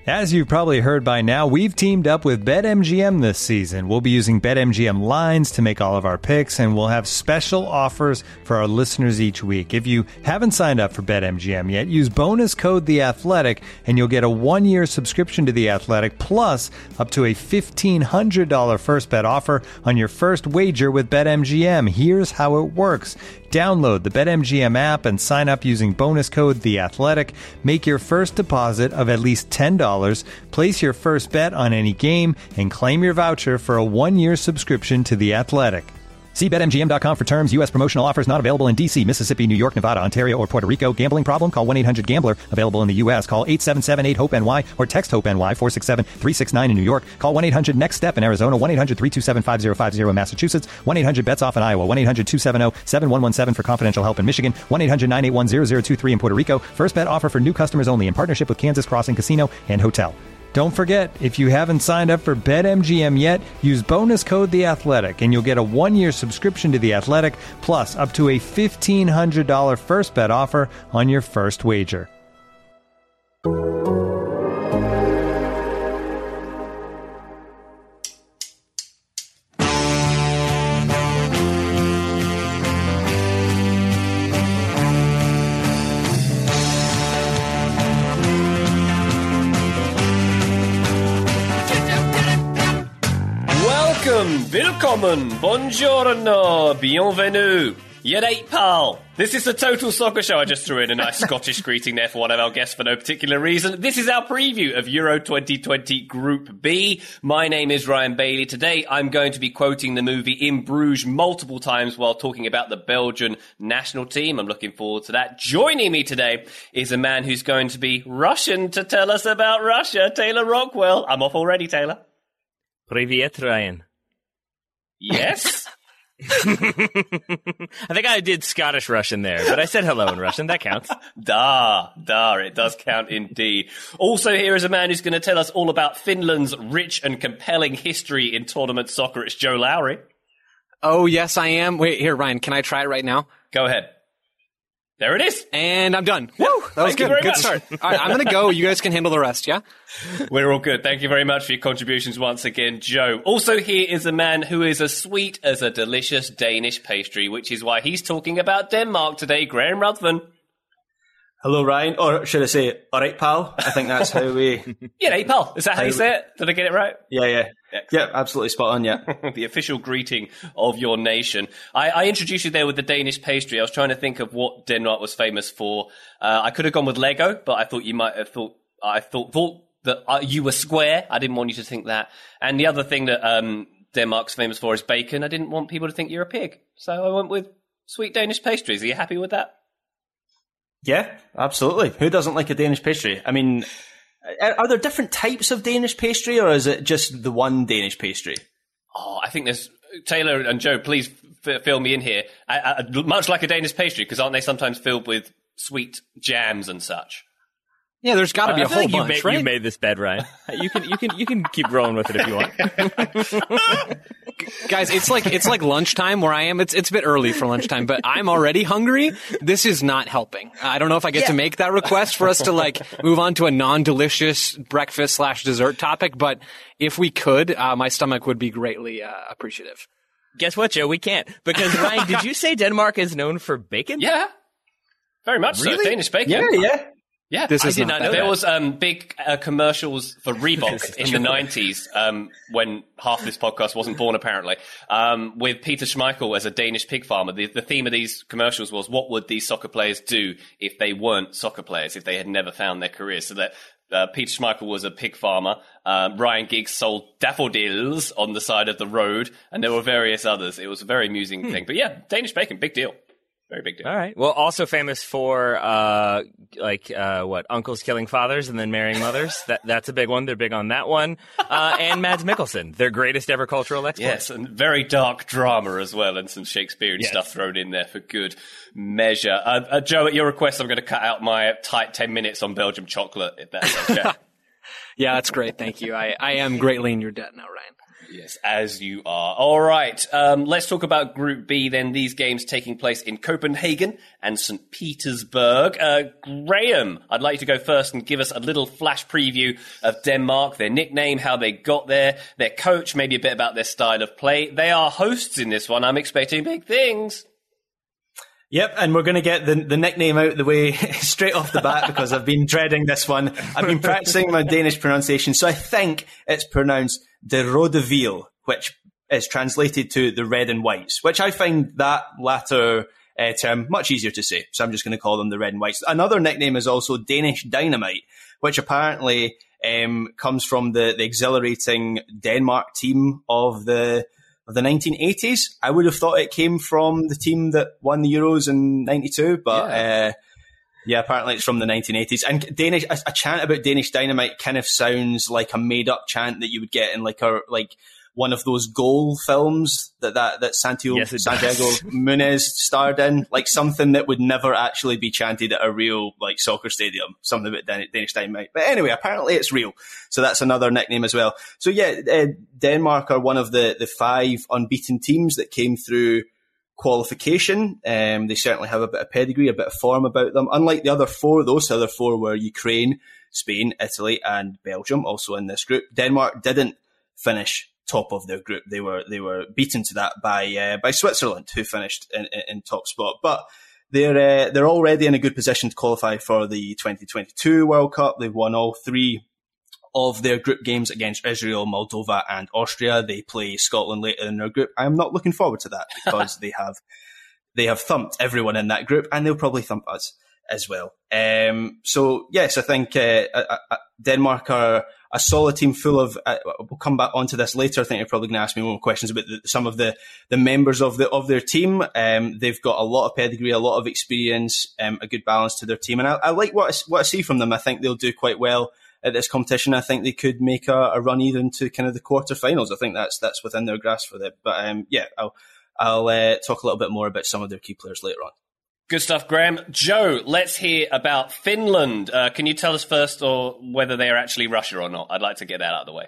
As you've probably heard by now, we've teamed up with BetMGM this season. We'll be using BetMGM lines to make all of our picks, and we'll have special offers for our listeners each week. If you haven't signed up for BetMGM yet, use bonus code The Athletic, and you'll get a 1-year subscription to The Athletic, plus up to a $1,500 first bet offer on your first wager with BetMGM. Here's how it works. Download the BetMGM app and sign up using bonus code The Athletic. Make your first deposit of at least $10. Place your first bet on any game and claim your voucher for a 1-year subscription to The Athletic. See BetMGM.com for terms. U.S. promotional offers not available in D.C., Mississippi, New York, Nevada, Ontario, or Puerto Rico. Gambling problem? Call 1-800-GAMBLER. Available in the U.S. Call 877-8-HOPE-NY or text HOPE-NY 467-369 in New York. Call 1-800-NEXT-STEP in Arizona. 1-800-327-5050 in Massachusetts. 1-800-BETS-OFF in Iowa. 1-800-270-7117 for confidential help in Michigan. 1-800-981-0023 in Puerto Rico. First bet offer for new customers only in partnership with Kansas Crossing Casino and Hotel. Don't forget, if you haven't signed up for BetMGM yet, use bonus code The Athletic, and you'll get a 1-year subscription to The Athletic, plus up to a $1,500 first bet offer on your first wager. Willkommen, buongiorno, bienvenue, Yerate pal. This is the Total Soccer Show. I just threw in a nice Scottish greeting there for one of our guests for no particular reason. This is our preview of Euro 2020 Group B. My name is Ryan Bailey. Today I'm going to be quoting the movie In Bruges multiple times while talking about the Belgian national team. I'm looking forward to that. Joining me today is a man who's going to be Russian to tell us about Russia, Taylor Rockwell. I'm off already, Taylor. Привет, Ryan. Yes? I think I did Scottish Russian there, but I said hello in Russian. That counts. Da, it does count indeed. Also here is a man who's going to tell us all about Finland's rich and compelling history in tournament soccer. It's Joe Lowry. Oh, yes, I am. Wait, here, Ryan, can I try it right now? Go ahead. There it is. And I'm done. Woo! That was good. Good start. All right, I'm going to go. You guys can handle the rest, yeah? We're all good. Thank you very much for your contributions once again, Joe. Also here is a man who is as sweet as a delicious Danish pastry, which is why he's talking about Denmark today. Graham Ruthven. Hello, Ryan. Or should I say, all right, pal? I think that's how we... Yeah, hey, pal. Is that how you say it? Did I get it right? Yeah. Yeah, absolutely spot on, yeah. The official greeting of your nation. I introduced you there with the Danish pastry. I was trying to think of what Denmark was famous for. I could have gone with Lego, but I thought you might have thought... I thought that you were square. I didn't want you to think that. And the other thing that Denmark's famous for is bacon. I didn't want people to think you're a pig. So I went with sweet Danish pastries. Are you happy with that? Yeah, absolutely. Who doesn't like a Danish pastry? I mean, are there different types of Danish pastry, or is it just the one Danish pastry? Oh, I think there's... Taylor and Joe, please fill me in here. Much like a Danish pastry, because aren't they sometimes filled with sweet jams and such? Yeah, there's got to be a whole bunch, right? You made this bed, Ryan. You can keep rolling with it if you want. Guys, it's like lunchtime where I am. It's a bit early for lunchtime, but I'm already hungry. This is not helping. I don't know if I get to make that request for us to move on to a non-delicious breakfast/dessert topic, but if we could, my stomach would be greatly appreciative. Guess what, Joe? We can't. Because, Ryan, did you say Denmark is known for bacon? Yeah. Very much really? So. Danish bacon. Yeah. Yeah, I did not know that. There was big commercials for Reebok in the 90s when half this podcast wasn't born, apparently, with Peter Schmeichel as a Danish pig farmer. The theme of these commercials was, what would these soccer players do if they weren't soccer players, if they had never found their career? So that Peter Schmeichel was a pig farmer. Ryan Giggs sold daffodils on the side of the road, and there were various others. It was a very amusing thing. But yeah, Danish bacon, big deal. Very big deal. All right. Well, also famous for uncles killing fathers and then marrying mothers. That's a big one. They're big on that one. And Mads Mikkelsen, their greatest ever cultural export. Yes, and very dark drama as well, and some Shakespearean stuff thrown in there for good measure. Joe, at your request, I'm going to cut out my tight 10 minutes on Belgium chocolate, if that's okay. Yeah, that's great. Thank you. I am greatly in your debt now, Ryan. Yes, as you are. All right, let's talk about Group B then. These games taking place in Copenhagen and St. Petersburg. Graham, I'd like you to go first and give us a little flash preview of Denmark, their nickname, how they got there, their coach, maybe a bit about their style of play. They are hosts in this one. I'm expecting big things. Yep, and we're going to get the nickname out of the way straight off the bat because I've been dreading this one. I've been practicing my Danish pronunciation, so I think it's pronounced De Rode Veal, which is translated to the red and whites, which I find that latter term much easier to say. So I'm just going to call them the red and whites. Another nickname is also Danish Dynamite, which apparently comes from the exhilarating Denmark team of the 1980s. I would have thought it came from the team that won the Euros in 92, but yeah, apparently it's from the 1980s. And a chant about Danish Dynamite kind of sounds like a made-up chant that you would get in like one of those goal films that Santiago Munez starred in, like something that would never actually be chanted at a real like soccer stadium, something about Danish Dynamite. But anyway, apparently it's real. So that's another nickname as well. So yeah, Denmark are one of the 5 unbeaten teams that came through qualification. They certainly have a bit of pedigree, a bit of form about them. Unlike the other 4, those other 4 were Ukraine, Spain, Italy, and Belgium, also in this group. Denmark didn't finish top of their group. They were beaten to that by Switzerland, who finished in top spot. But they're already in a good position to qualify for the 2022 World Cup. They've won all 3 of their group games against Israel, Moldova, and Austria. They play Scotland later in their group. I'm not looking forward to that because they have thumped everyone in that group, and they'll probably thump us as well. So yes, I think Denmark are a solid team full of, we'll come back onto this later. I think you're probably going to ask me more questions about some of the members of their team. They've got a lot of pedigree, a lot of experience, a good balance to their team. And I like what I see from them. I think they'll do quite well at this competition. I think they could make a run even to kind of the quarterfinals. I think that's within their grasp for them. But yeah, I'll talk a little bit more about some of their key players later on. Good stuff, Graham. Joe, let's hear about Finland. Can you tell us first or whether they are actually Russia or not? I'd like to get that out of the way.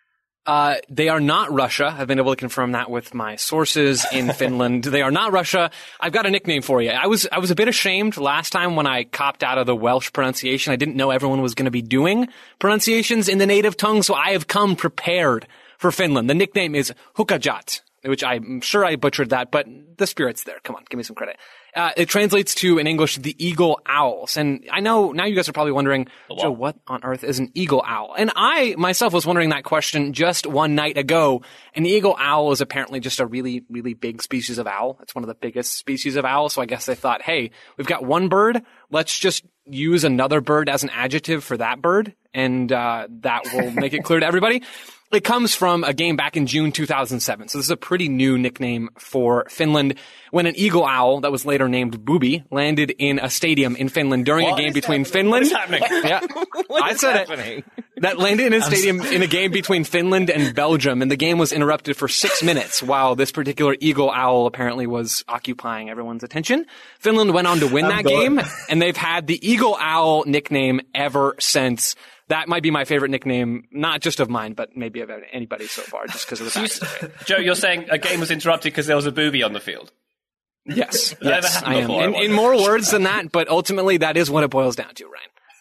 They are not Russia. I've been able to confirm that with my sources in Finland. They are not Russia. I've got a nickname for you. I was a bit ashamed last time when I copped out of the Welsh pronunciation. I didn't know everyone was going to be doing pronunciations in the native tongue, so I have come prepared for Finland. The nickname is Hukajat, which I'm sure I butchered that, but the spirit's there. Come on, give me some credit. It translates to, in English, the eagle owls. And I know now you guys are probably wondering, Joe, what on earth is an eagle owl? And I myself was wondering that question just one night ago. An eagle owl is apparently just a really, really big species of owl. It's one of the biggest species of owl. So I guess they thought, hey, we've got one bird. Let's just use another bird as an adjective for that bird. And that will make it clear to everybody. It comes from a game back in June 2007. So this is a pretty new nickname for Finland when an eagle owl that was later named Booby landed in a stadium in Finland during a game between Finland. What is happening? Yeah, I said it. That landed in a stadium in a game between Finland and Belgium, and the game was interrupted for 6 minutes while this particular eagle owl apparently was occupying everyone's attention. Finland went on to win that game, and they've had the eagle owl nickname ever since. That might be my favorite nickname, not just of mine, but maybe of anybody so far, just because of the backstory. Joe, you're saying a game was interrupted because there was a booby on the field? Yes, yes, I am. In more words than that, but ultimately that is what it boils down to,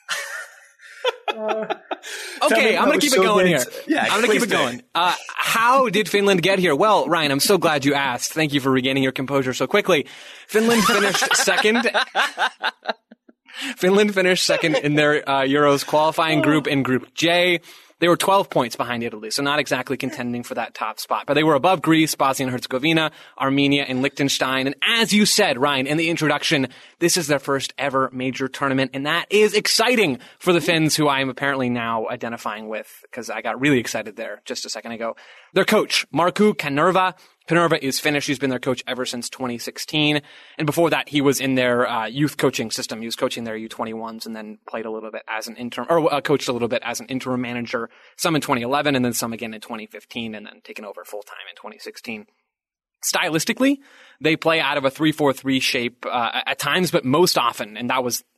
Ryan. Okay, I'm going to keep it going here. Yeah, I'm going to keep it going. How did Finland get here? Well, Ryan, I'm so glad you asked. Thank you for regaining your composure so quickly. Finland finished second. Finland finished second in their Euros qualifying group in Group J. They were 12 points behind Italy, so not exactly contending for that top spot. But they were above Greece, Bosnia and Herzegovina, Armenia, and Liechtenstein. And as you said, Ryan, in the introduction, this is their first ever major tournament, and that is exciting for the Finns, who I am apparently now identifying with, because I got really excited there just a second ago. Their coach, Markku Kanerva. Kanerva is Finnish. He's been their coach ever since 2016. And before that, he was in their youth coaching system. He was coaching their U21s and then played a little bit as an interim, or coached a little bit as an interim manager, some in 2011 and then some again in 2015 and then taken over full time in 2016. Stylistically, they play out of a 3-4-3 shape at times, but most often, and that was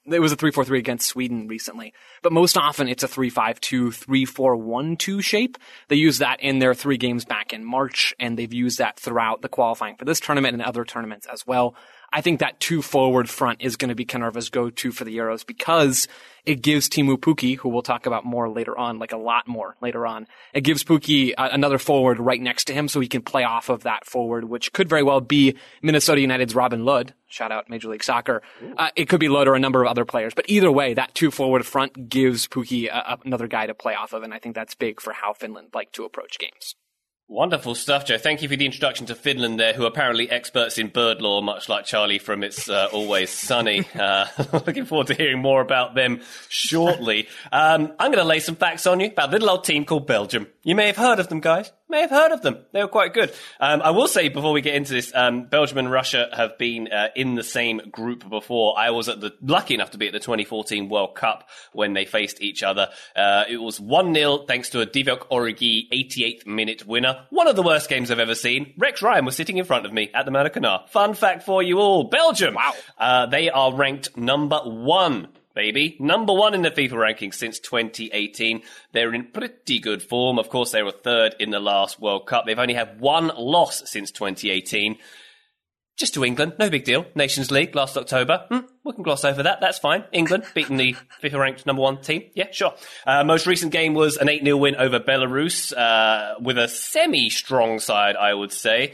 It was a 3-4-3 against Sweden recently. But most often it's a 3-5-2, 3-4-1-2 shape. They use that in their 3 games back in March, and they've used that throughout the qualifying for this tournament and other tournaments as well. I think that 2 forward front is going to be Kanerva's go-to for the Euros because it gives Teemu Pukki, who we'll talk about more later on, like a lot more later on, it gives Pukki another forward right next to him so he can play off of that forward, which could very well be Minnesota United's Robin Lod. Shout out Major League Soccer. It could be Lod or a number of other players. But either way, that 2 forward front gives Pukki another guy to play off of, and I think that's big for how Finland like to approach games. Wonderful stuff, Joe. Thank you for the introduction to Finland there, who are apparently experts in bird law, much like Charlie from It's Always Sunny. Looking forward to hearing more about them shortly. I'm going to lay some facts on you about a little old team called Belgium. You may have heard of them, guys. May have heard of them. They were quite good. I will say before we get into this, Belgium and Russia have been in the same group before. I was lucky enough to be at the 2014 World Cup when they faced each other. It was 1-0 thanks to a Divock Origi 88th minute winner. One of the worst games I've ever seen. Rex Ryan was sitting in front of me at the Maracanã. Fun fact for you all. Belgium. Wow. They are ranked number 1. Baby. Number 1 in the FIFA rankings since 2018. They're in pretty good form. Of course, they were 3rd in the last World Cup. They've only had 1 loss since 2018. Just to England. No big deal. Nations League last October. We can gloss over that. That's fine. England beating the FIFA ranked number 1 team. Yeah, sure. Most recent game was an 8-0 win over Belarus, with a semi-strong side, I would say.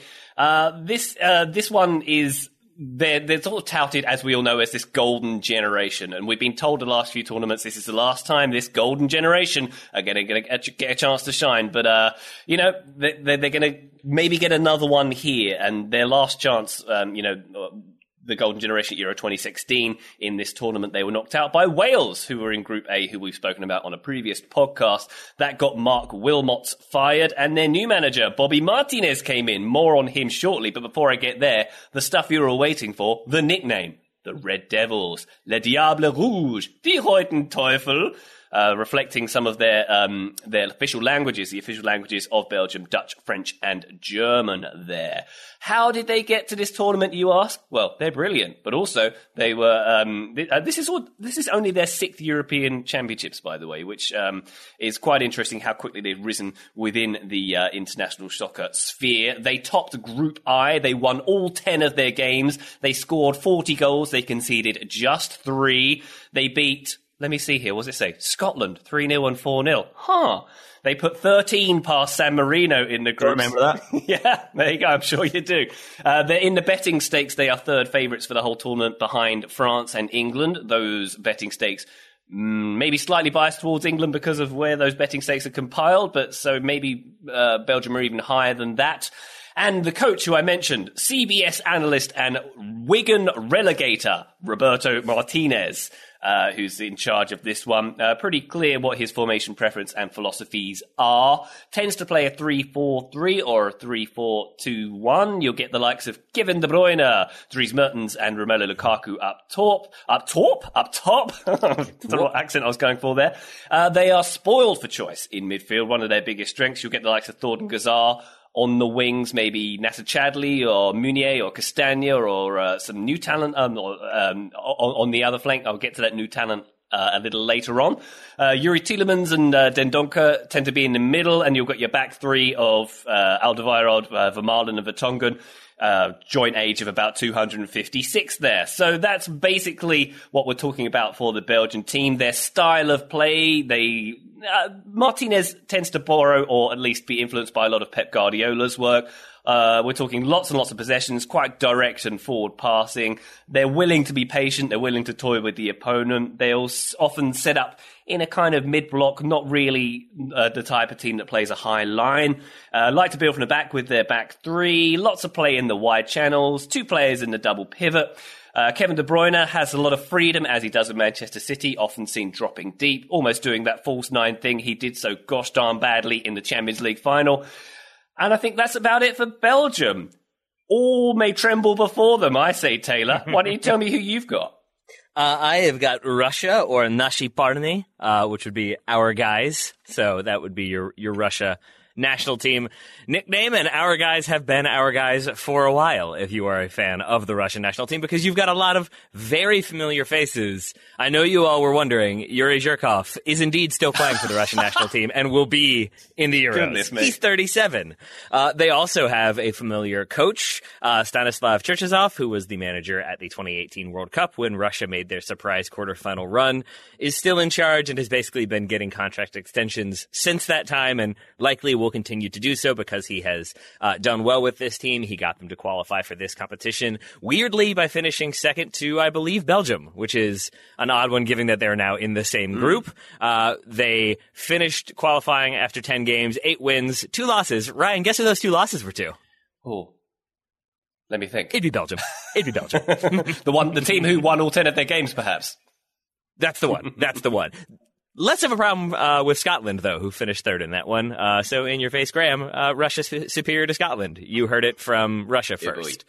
This one is... They're sort of touted, as we all know, as this golden generation. And we've been told the last few tournaments this is the last time this golden generation are going to get a chance to shine. But, they're going to maybe get another one here. And their last chance, the golden generation Euro 2016 in this tournament, they were knocked out by Wales, who were in Group A, who we've spoken about on a previous podcast. That got Mark Wilmots fired, and their new manager, Bobby Martinez, came in. More on him shortly, but before I get there, the stuff you're all waiting for, the nickname. The Red Devils. Le Diable Rouge. Die Roten Teufel. Reflecting some of their official languages, the official languages of Belgium, Dutch, French, and German there. How did they get to this tournament, you ask? Well, they're brilliant, but also they were, this is only their 6th European Championships, by the way, which, is quite interesting how quickly they've risen within the, international soccer sphere. They topped Group I. They won all 10 of their games. They scored 40 goals. They conceded just 3. They beat, let me see here. What does it say? Scotland, 3-0 and 4-0. They put 13 past San Marino in the group. Remember that? Yeah, there you go. I'm sure you do. They're in the betting stakes. They are 3rd favourites for the whole tournament behind France and England. Those betting stakes maybe slightly biased towards England because of where those betting stakes are compiled, but so maybe Belgium are even higher than that. And the coach who I mentioned, CBS analyst and Wigan relegator, Roberto Martinez, who's in charge of this one. Pretty clear what his formation preference and philosophies are. Tends to play a 3-4-3 or a 3-4-2-1. You'll get the likes of Kevin De Bruyne, Dries Mertens, and Romelu Lukaku up top. Up top? That's what accent I was going for there. They are spoiled for choice in midfield. One of their biggest strengths. You'll get the likes of Thorgan Hazard. On the wings, maybe Nacer Chadli or Meunier or Castagna or some new talent on the other flank. I'll get to that new talent a little later on. Yuri Tielemans and Dendoncker tend to be in the middle, and you've got your back 3 of Alderweireld, Vermaelen and Vertonghen. Joint age of about 256 there. So that's basically what we're talking about for the Belgian team. Their style of play, Martinez tends to borrow or at least be influenced by a lot of Pep Guardiola's work. We're talking lots and lots of possessions, quite direct and forward passing. They're willing to be patient. They're willing to toy with the opponent. They'll often set up in a kind of mid-block, not really the type of team that plays a high line. Like to build from the back with their back 3. Lots of play in the wide channels. 2 players in the double pivot. Kevin De Bruyne has a lot of freedom, as he does with Manchester City, often seen dropping deep, almost doing that false 9 thing. He did so gosh darn badly in the Champions League final. And I think that's about it for Belgium. All may tremble before them, I say, Taylor. Why don't you tell me who you've got? I have got Russia, or Nashi Parny, which would be our guys. So that would be your Russia national team nickname, and our guys have been our guys for a while, if you are a fan of the Russian national team, because you've got a lot of very familiar faces. I know you all were wondering, Yuri Zhirkov is indeed still playing for the Russian national team and will be in the Euros. Goodness me. He's 37. They also have a familiar coach, Stanislav Cherchesov, who was the manager at the 2018 World Cup when Russia made their surprise quarterfinal run, is still in charge and has basically been getting contract extensions since that time, and likely will continue to do so because he has done well with this team. He got them to qualify for this competition, weirdly, by finishing second to, I believe, Belgium, which is an odd one given that they're now in the same group. They finished qualifying after 10 games, 8 wins, 2 losses. Ryan, guess who those 2 losses were to? Oh, let me think. It'd be Belgium. The team who won all 10 of their games, perhaps. That's the one. Less of a problem with Scotland, though, who finished third in that one. So in your face, Graham, Russia's superior to Scotland. You heard it from Russia first.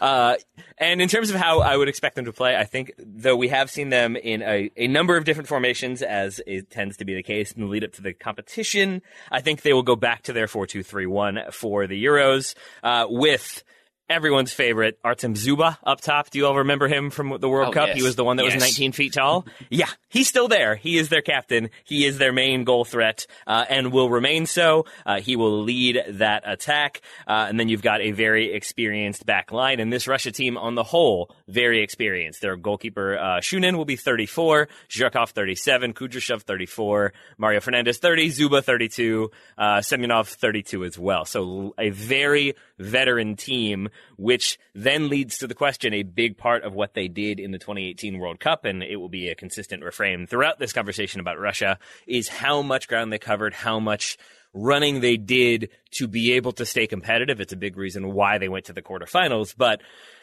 And in terms of how I would expect them to play, I think, though we have seen them in a number of different formations, as it tends to be the case in the lead up to the competition, I think they will go back to their 4-2-3-1 for the Euros, with everyone's favorite, Artem Zuba, up top. Do you all remember him from the World Cup? Yes. He was the one that was 19 feet tall. Yeah, he's still there. He is their captain. He is their main goal threat, and will remain so. He will lead that attack. And then you've got a very experienced back line. And this Russia team on the whole, very experienced. Their goalkeeper, Shunin, will be 34, Zhirkov 37, Kudryashov 34, Mario Fernandez 30, Zuba 32, Semyonov 32 as well. So a very veteran team, which then leads to the question, a big part of what they did in the 2018 World Cup, and it will be a consistent refrain throughout this conversation about Russia, is how much ground they covered, how much running they did to be able to stay competitive. It's a big reason why they went to the quarterfinals, but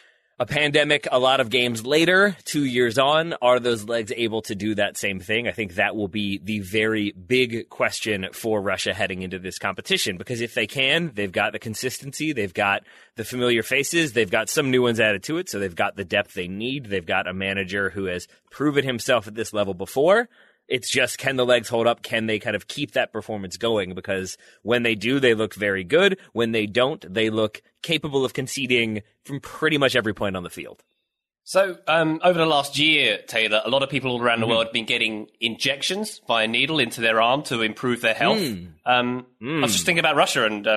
a pandemic, a lot of games later, 2 years on, are those legs able to do that same thing? I think that will be the very big question for Russia heading into this competition, because if they can, they've got the consistency, they've got the familiar faces, they've got some new ones added to it, so they've got the depth they need, they've got a manager who has proven himself at this level before. It's just, can the legs hold up? Can they kind of keep that performance going? Because when they do, they look very good. When they don't, they look capable of conceding from pretty much every point on the field. So, over the last year, Taylor, a lot of people all around the world have been getting injections by a needle into their arm to improve their health. I was just thinking about Russia and,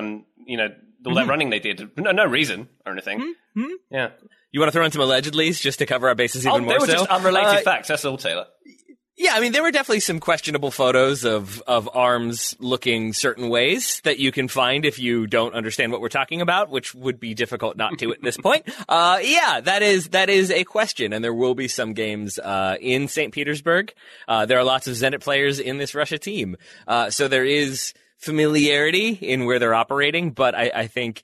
all that running they did. No reason or anything. Yeah. You want to throw in some allegedlys just to cover our bases even more so? They were just unrelated facts. That's all, Taylor. Yeah, I mean, there were definitely some questionable photos of arms looking certain ways that you can find if you don't understand what we're talking about, which would be difficult not to at this point. Yeah, that is a question, and there will be some games in St. Petersburg. There are lots of Zenit players in this Russia team, so there is familiarity in where they're operating, but I think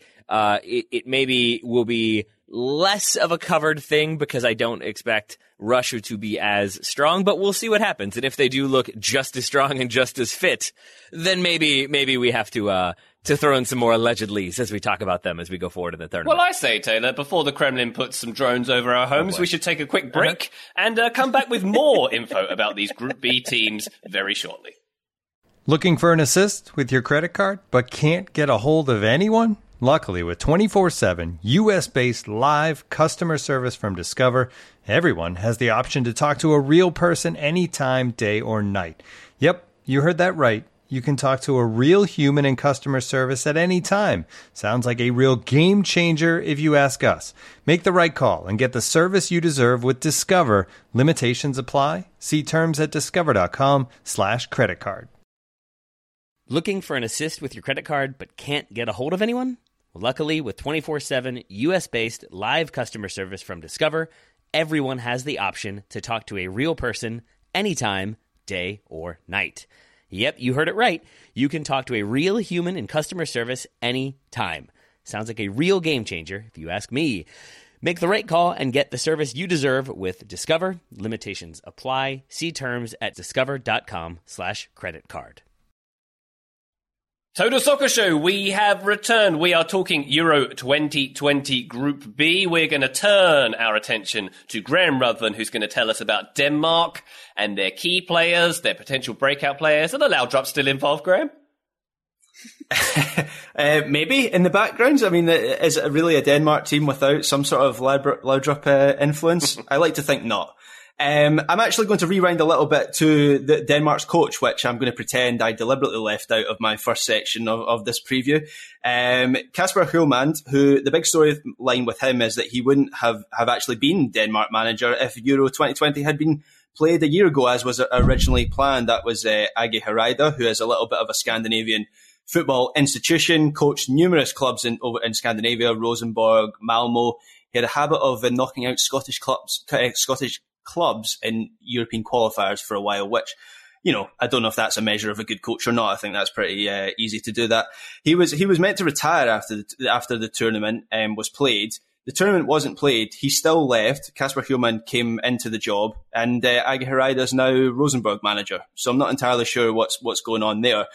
it maybe will be less of a covered thing because I don't expect Russia to be as strong, but we'll see what happens. And if they do look just as strong and just as fit, then maybe we have to throw in some more allegedlys as we talk about them as we go forward in the tournament. Well, I say, Taylor, before the Kremlin puts some drones over our homes, we should take a quick break and come back with more info about these Group B teams very shortly. Looking for an assist with your credit card, but can't get a hold of anyone? Luckily, with 24/7 U.S.-based live customer service from Discover, everyone has the option to talk to a real person anytime, day or night. Yep, you heard that right. You can talk to a real human in customer service at any time. Sounds like a real game changer if you ask us. Make the right call and get the service you deserve with Discover. Limitations apply. See terms at discover.com/creditcard. Looking for an assist with your credit card but can't get a hold of anyone? Well, luckily, with 24/7 U.S.-based live customer service from Discover, everyone has the option to talk to a real person anytime, day or night. Yep, you heard it right. You can talk to a real human in customer service anytime. Sounds like a real game changer, if you ask me. Make the right call and get the service you deserve with Discover. Limitations apply. See terms at discover.com/creditcard. Total Soccer Show, we have returned. We are talking Euro 2020 Group B. We're going to turn our attention to Graham Ruthven, who's going to tell us about Denmark and their key players, their potential breakout players. Are the Laudrup still involved, Graham? Maybe in the background. I mean, is it really a Denmark team without some sort of Laudrup influence? I like to think not. I'm actually going to rewind a little bit to Denmark's coach, which I'm going to pretend I deliberately left out of my first section of this preview. Kasper Hjulmand, who the big storyline with him is that he wouldn't have actually been Denmark manager if Euro 2020 had been played a year ago, as was originally planned. That was Agi Haraida, who is a little bit of a Scandinavian football institution, coached numerous clubs in Scandinavia, Rosenborg, Malmo. He had a habit of knocking out Scottish clubs in European qualifiers for a while, which, you know, I don't know if that's a measure of a good coach or not. I think that's pretty easy to do that. He was meant to retire after the tournament was played. The tournament wasn't played. He still left. Kasper Hjulmand came into the job, and Agi Haraida is now Rosenborg manager. So I'm not entirely sure what's going on there.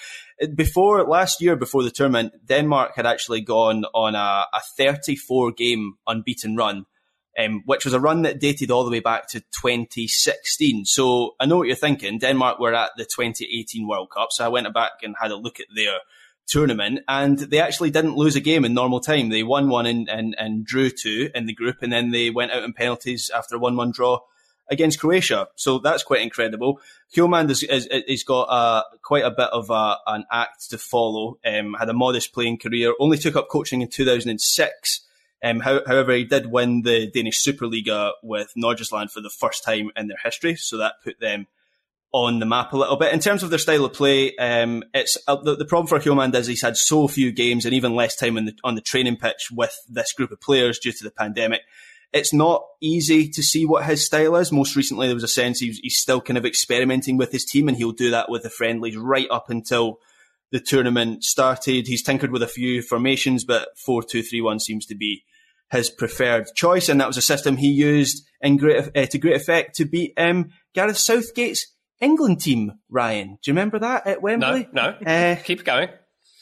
Last year, before the tournament, Denmark had actually gone on a 34-game unbeaten run, which was a run that dated all the way back to 2016. So I know what you're thinking. Denmark were at the 2018 World Cup, so I went back and had a look at their tournament, and they actually didn't lose a game in normal time. They won one and drew two in the group, and then they went out in penalties after a 1-1 draw against Croatia. So that's quite incredible. Hjulmand has got quite a bit of an act to follow. Had a modest playing career, only took up coaching in 2006. However, he did win the Danish Superliga with Nordsjælland for the first time in their history, so that put them on the map a little bit. In terms of their style of play, it's the problem for Hjulmand is he's had so few games and even less time on the training pitch with this group of players due to the pandemic. It's not easy to see what his style is. Most recently, there was a sense he's still kind of experimenting with his team, and he'll do that with the friendlies right up until the tournament started. He's tinkered with a few formations, but 4-2-3-1 seems to be his preferred choice, and that was a system he used to great effect to beat Gareth Southgate's England team. Ryan, do you remember that at Wembley? No. Keep going.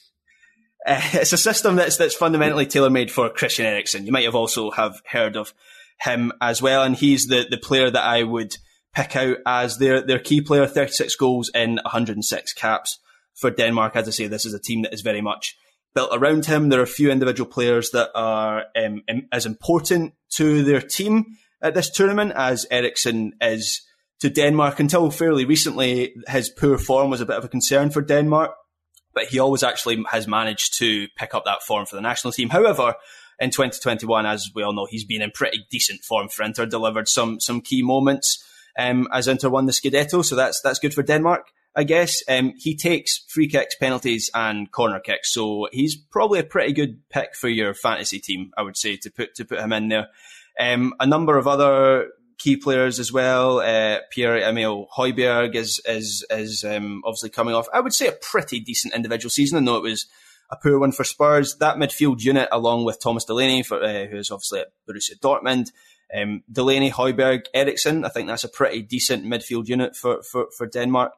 It's a system that's fundamentally tailor-made for Christian Eriksen. You might have also have heard of him as well, and he's the player that I would pick out as their key player. 36 goals in 106 caps for Denmark. As I say, this is a team that is very much built around him. There are a few individual players that are as important to their team at this tournament as Eriksen is to Denmark. Until fairly recently, his poor form was a bit of a concern for Denmark, but he always actually has managed to pick up that form for the national team. However, in 2021, as we all know, he's been in pretty decent form for Inter, delivered some key moments as Inter won the Scudetto, so that's good for Denmark, I guess. He takes free kicks, penalties, and corner kicks, so he's probably a pretty good pick for your fantasy team, I would say, to put him in there. A number of other key players as well. Pierre-Emile Højbjerg is obviously coming off, I would say, a pretty decent individual season. I know it was a poor one for Spurs. That midfield unit, along with Thomas Delaney, who is obviously at Borussia Dortmund, Delaney, Højbjerg, Eriksen, I think that's a pretty decent midfield unit for Denmark.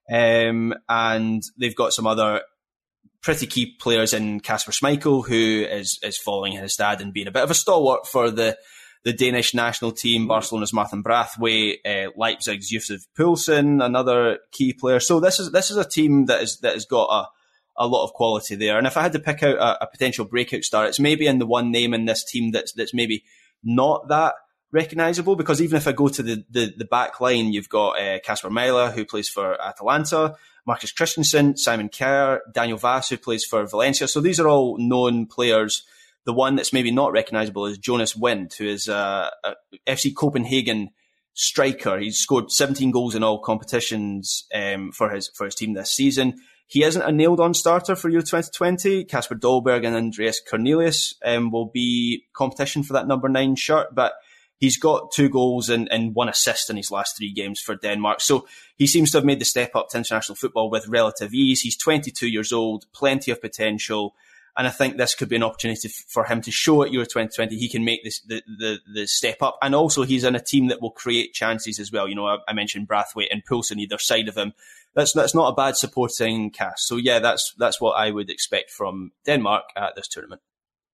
And they've got some other pretty key players in Kasper Schmeichel, who is following his dad and being a bit of a stalwart for the Danish national team. Barcelona's Martin Braithwaite, Leipzig's Yusuf Poulsen, another key player. So this is a team that has got a lot of quality there. And if I had to pick out a potential breakout star, it's maybe in the one name in this team that's maybe not that recognisable, because even if I go to the back line, you've got Kasper Mæhle, who plays for Atalanta, Marcus Christensen, Simon Kjær, Daniel Vass, who plays for Valencia. So these are all known players. The one that's maybe not recognisable is Jonas Wind, who is a FC Copenhagen striker. He's scored 17 goals in all competitions for his team this season. He isn't a nailed-on starter for Euro 2020. Kasper Dolberg and Andreas Cornelius will be competition for that number 9 shirt, but he's got 2 goals and 1 assist in his last 3 games for Denmark. So he seems to have made the step up to international football with relative ease. He's 22 years old, plenty of potential. And I think this could be an opportunity for him to show at Euro 2020 he can make the step up. And also he's in a team that will create chances as well. You know, I mentioned Braithwaite and Poulsen either side of him. That's not a bad supporting cast. So yeah, that's what I would expect from Denmark at this tournament.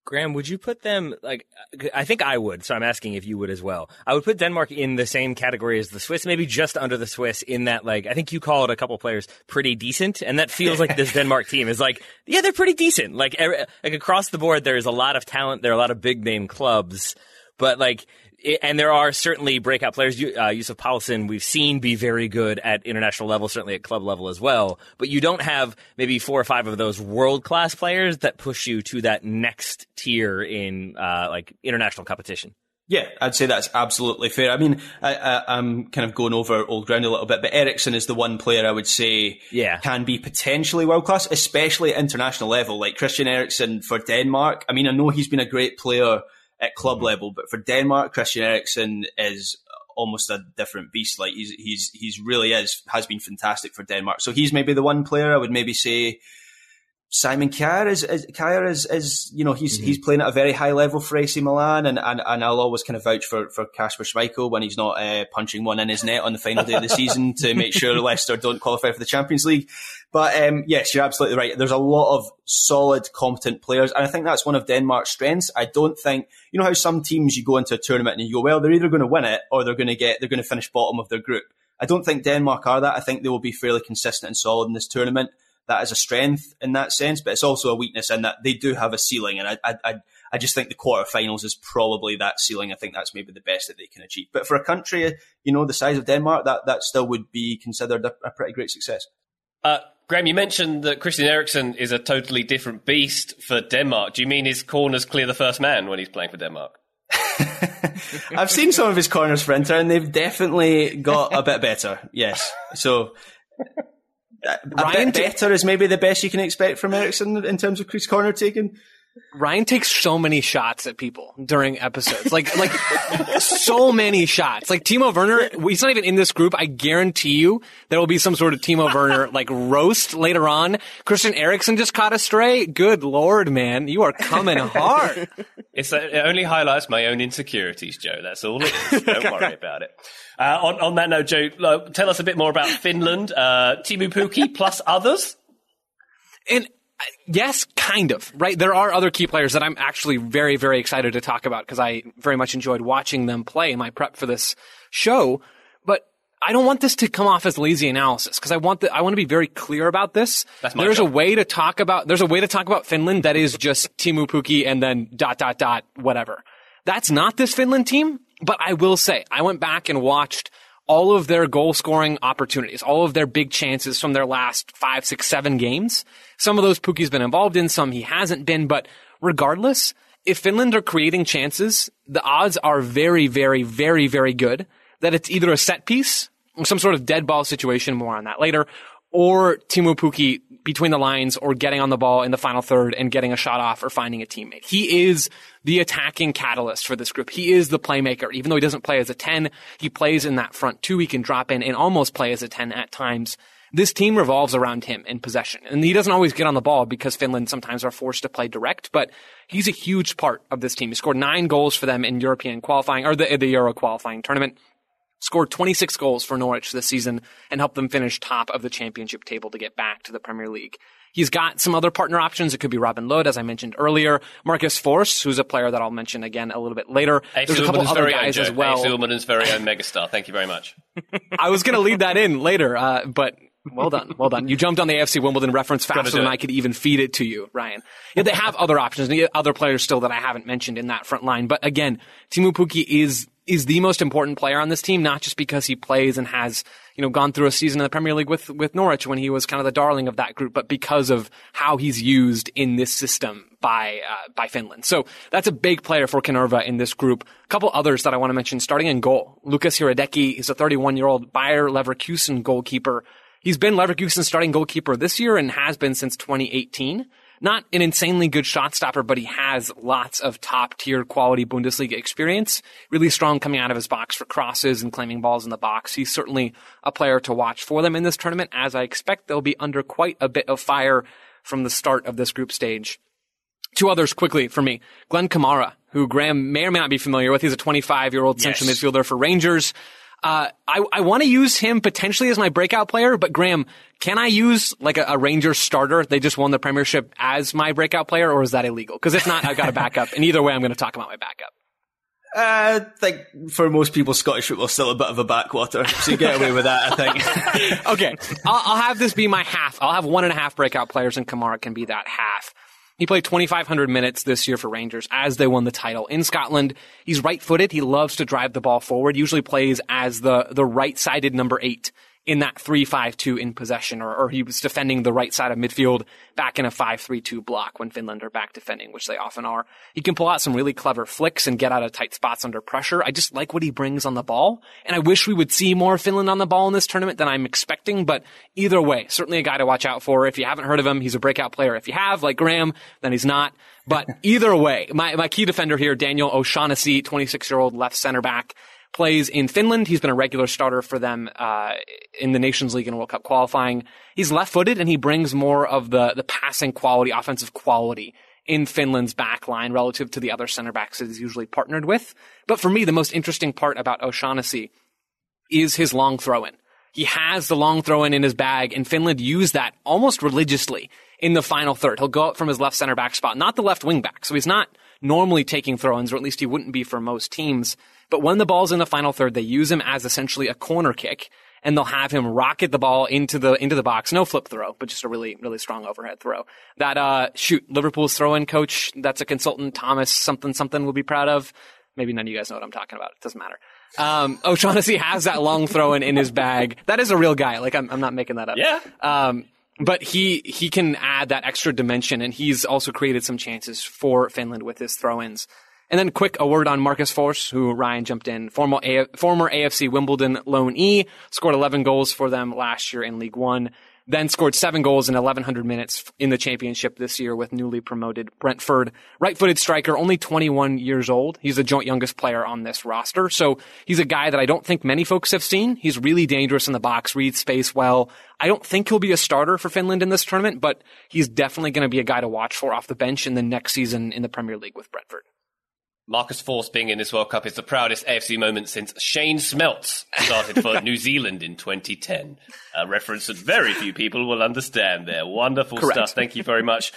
Graham, would you put them, I think I would, so I'm asking if you would as well. I would put Denmark in the same category as the Swiss, maybe just under the Swiss, in that, I think you called a couple players pretty decent, and that feels like this Denmark team is they're pretty decent. Across the board, there's a lot of talent, there are a lot of big-name clubs, but, and there are certainly breakout players. Yusuf Poulsen, we've seen be very good at international level, certainly at club level as well. But you don't have maybe 4 or 5 of those world-class players that push you to that next tier in international competition. Yeah, I'd say that's absolutely fair. I mean, I'm kind of going over old ground a little bit, but Eriksen is the one player I would say can be potentially world-class, especially at international level. Like Christian Eriksen for Denmark. I mean, I know he's been a great player at club level, but for Denmark, Christian Eriksen is almost a different beast. He's really has been fantastic for Denmark. So he's maybe the one player I would maybe say. Simon Kjaer is he's playing at a very high level for AC Milan, and I'll always kind of vouch for Kasper Schmeichel when he's not punching one in his net on the final day of the season to make sure Leicester don't qualify for the Champions League. But yes, you're absolutely right. There's a lot of solid, competent players, and I think that's one of Denmark's strengths. I don't think, you know how some teams you go into a tournament and you go, well, they're either going to win it or they're going to finish bottom of their group. I don't think Denmark are that. I think they will be fairly consistent and solid in this tournament. That is a strength in that sense, but it's also a weakness in that they do have a ceiling, and I just think the quarterfinals is probably that ceiling. I think that's maybe the best that they can achieve. But for a country, the size of Denmark, that still would be considered a pretty great success. Graham, you mentioned that Christian Eriksen is a totally different beast for Denmark. Do you mean his corners clear the first man when he's playing for Denmark? I've seen some of his corners for Inter, and they've definitely got a bit better. Yes, so. A bit better is maybe the best you can expect from Eriksen in terms of crease corner taking. Ryan takes so many shots at people during episodes. Like so many shots. Like Timo Werner, he's not even in this group. I guarantee you there will be some sort of Timo Werner roast later on. Christian Eriksen just caught a stray. Good Lord, man. You are coming hard. It only highlights my own insecurities, Joe. That's all it is. Don't worry about it. On that note, Joe, tell us a bit more about Finland. Teemu Pukki plus others? And yes, kind of, right? There are other key players that I'm actually very, very excited to talk about because I very much enjoyed watching them play in my prep for this show. But I don't want this to come off as lazy analysis because I want to be very clear about this. There's a way to talk about Finland that is just Teemu Pukki and then ... whatever. That's not this Finland team, but I will say I went back and watched all of their goal scoring opportunities, all of their big chances from their last 5, 6, 7 games. Some of those Pukki's been involved in, some he hasn't been, but regardless, if Finland are creating chances, the odds are very, very, very, very good that it's either a set piece, some sort of dead ball situation, more on that later, or Teemu Pukki between the lines or getting on the ball in the final third and getting a shot off or finding a teammate. He is the attacking catalyst for this group. He is the playmaker. Even though he doesn't play as a 10, he plays in that front 2. He can drop in and almost play as a 10 at times. This team revolves around him in possession. And he doesn't always get on the ball because Finland sometimes are forced to play direct, but he's a huge part of this team. He scored 9 goals for them in European qualifying, or the Euro qualifying tournament. Scored 26 goals for Norwich this season and helped them finish top of the championship table to get back to the Premier League. He's got some other partner options. It could be Robin Lod, as I mentioned earlier. Marcus Forss, who's a player that I'll mention again a little bit later. There's a couple other guys as well. Silverman's very own megastar. Thank you very much. I was going to leave that in later, but well done. Well done. You jumped on the AFC Wimbledon reference faster than I could even feed it to you, Ryan. Yeah, they have other options. And other players still that I haven't mentioned in that front line. But again, Teemu Pukki is the most important player on this team, not just because he plays and has, gone through a season in the Premier League with Norwich when he was kind of the darling of that group, but because of how he's used in this system by Finland. So that's a big player for Kanerva in this group. A couple others that I want to mention starting in goal. Lukas Hradecky is a 31-year-old Bayer Leverkusen goalkeeper. He's been Leverkusen's starting goalkeeper this year and has been since 2018. Not an insanely good shot stopper, but he has lots of top-tier quality Bundesliga experience. Really strong coming out of his box for crosses and claiming balls in the box. He's certainly a player to watch for them in this tournament, as I expect they'll be under quite a bit of fire from the start of this group stage. 2 others quickly for me. Glenn Kamara, who Graham may or may not be familiar with. He's a 25-year-old central midfielder for Rangers. I want to use him potentially as my breakout player, but Graham, can I use like a Rangers starter? They just won the Premiership as my breakout player, or is that illegal? Because if not, I've got a backup. And either way, I'm going to talk about my backup. I think for most people, Scottish football's still a bit of a backwater, so you get away with that, I think. Okay, I'll have this be my half. I'll have 1.5 breakout players, and Kamara can be that half. He played 2,500 minutes this year for Rangers as they won the title. In Scotland, he's right-footed. He loves to drive the ball forward, usually plays as the right-sided number 8 in that 3-5-2 in possession, or he was defending the right side of midfield back in a 5-3-2 block when Finland are back defending, which they often are. He can pull out some really clever flicks and get out of tight spots under pressure. I just like what he brings on the ball, and I wish we would see more Finland on the ball in this tournament than I'm expecting, but either way, certainly a guy to watch out for. If you haven't heard of him, he's a breakout player. If you have, like Graham, then he's not. But either way, my key defender here, Daniel O'Shaughnessy, 26-year-old left center back, plays in Finland. He's been a regular starter for them in the Nations League and World Cup qualifying. He's left-footed, and he brings more of the passing quality, offensive quality in Finland's back line relative to the other center backs that he's usually partnered with. But for me, the most interesting part about O'Shaughnessy is his long throw-in. He has the long throw-in in his bag, and Finland use that almost religiously in the final third. He'll go up from his left center back spot, not the left wing back. So he's not normally taking throw-ins, or at least he wouldn't be for most teams. But when the ball's in the final third, they use him as essentially a corner kick, and they'll have him rocket the ball into the box. No flip throw, but just a really, really strong overhead throw. That, Liverpool's throw-in coach, that's a consultant, Thomas something will be proud of. Maybe none of you guys know what I'm talking about. It doesn't matter. O'Shaughnessy has that long throw-in in his bag. That is a real guy. Like, I'm not making that up. Yeah. But he can add that extra dimension, and he's also created some chances for Finland with his throw-ins. And then a word on Marcus Forss, who Ryan jumped in, former AFC Wimbledon loanee, scored 11 goals for them last year in League One, then scored 7 goals in 1,100 minutes in the championship this year with newly promoted Brentford. Right-footed striker, only 21 years old. He's the joint youngest player on this roster. So he's a guy that I don't think many folks have seen. He's really dangerous in the box, reads space well. I don't think he'll be a starter for Finland in this tournament, but he's definitely going to be a guy to watch for off the bench in the next season in the Premier League with Brentford. Marcus Forss being in this World Cup is the proudest AFC moment since Shane Smeltz started for New Zealand in 2010. A reference that very few people will understand there. Wonderful Correct. stuff. Thank you very much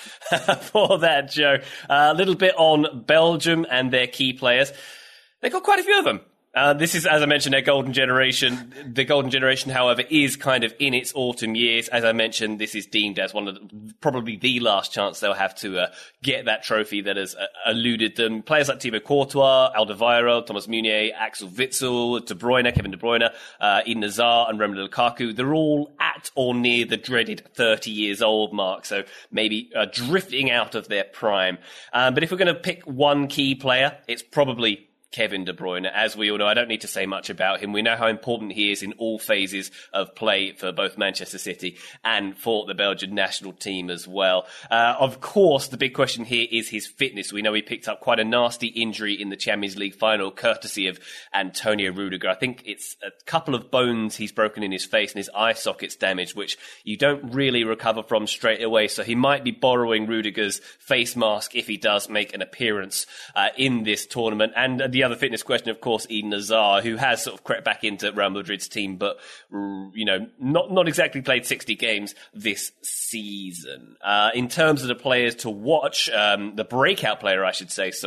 for that, Joe. A little bit on Belgium and their key players. They've got quite a few of them. This is, as I mentioned, their golden generation. The golden generation, however, is kind of in its autumn years. As I mentioned, this is deemed as one of probably the last chance they'll have to get that trophy that has eluded them. Players like Thibaut Courtois, Alderweireld, Thomas Meunier, Axel Witsel, Kevin De Bruyne, Eden Hazard, and Romelu Lukaku. They're all at or near the dreaded 30 years old mark, so maybe drifting out of their prime. But if we're going to pick one key player, it's probably Kevin De Bruyne. As we all know, I don't need to say much about him. We know how important he is in all phases of play for both Manchester City and for the Belgian national team as well. Of course, the big question here is his fitness. We know he picked up quite a nasty injury in the Champions League final, courtesy of Antonio Rudiger. I think it's a couple of bones he's broken in his face and his eye socket's damaged, which you don't really recover from straight away. So he might be borrowing Rudiger's face mask if he does make an appearance in this tournament. And the other fitness question, of course, Eden Hazard, who has sort of crept back into Real Madrid's team, but, you know, not exactly played 60 games this season. In terms of the players to watch, the breakout player, I should say,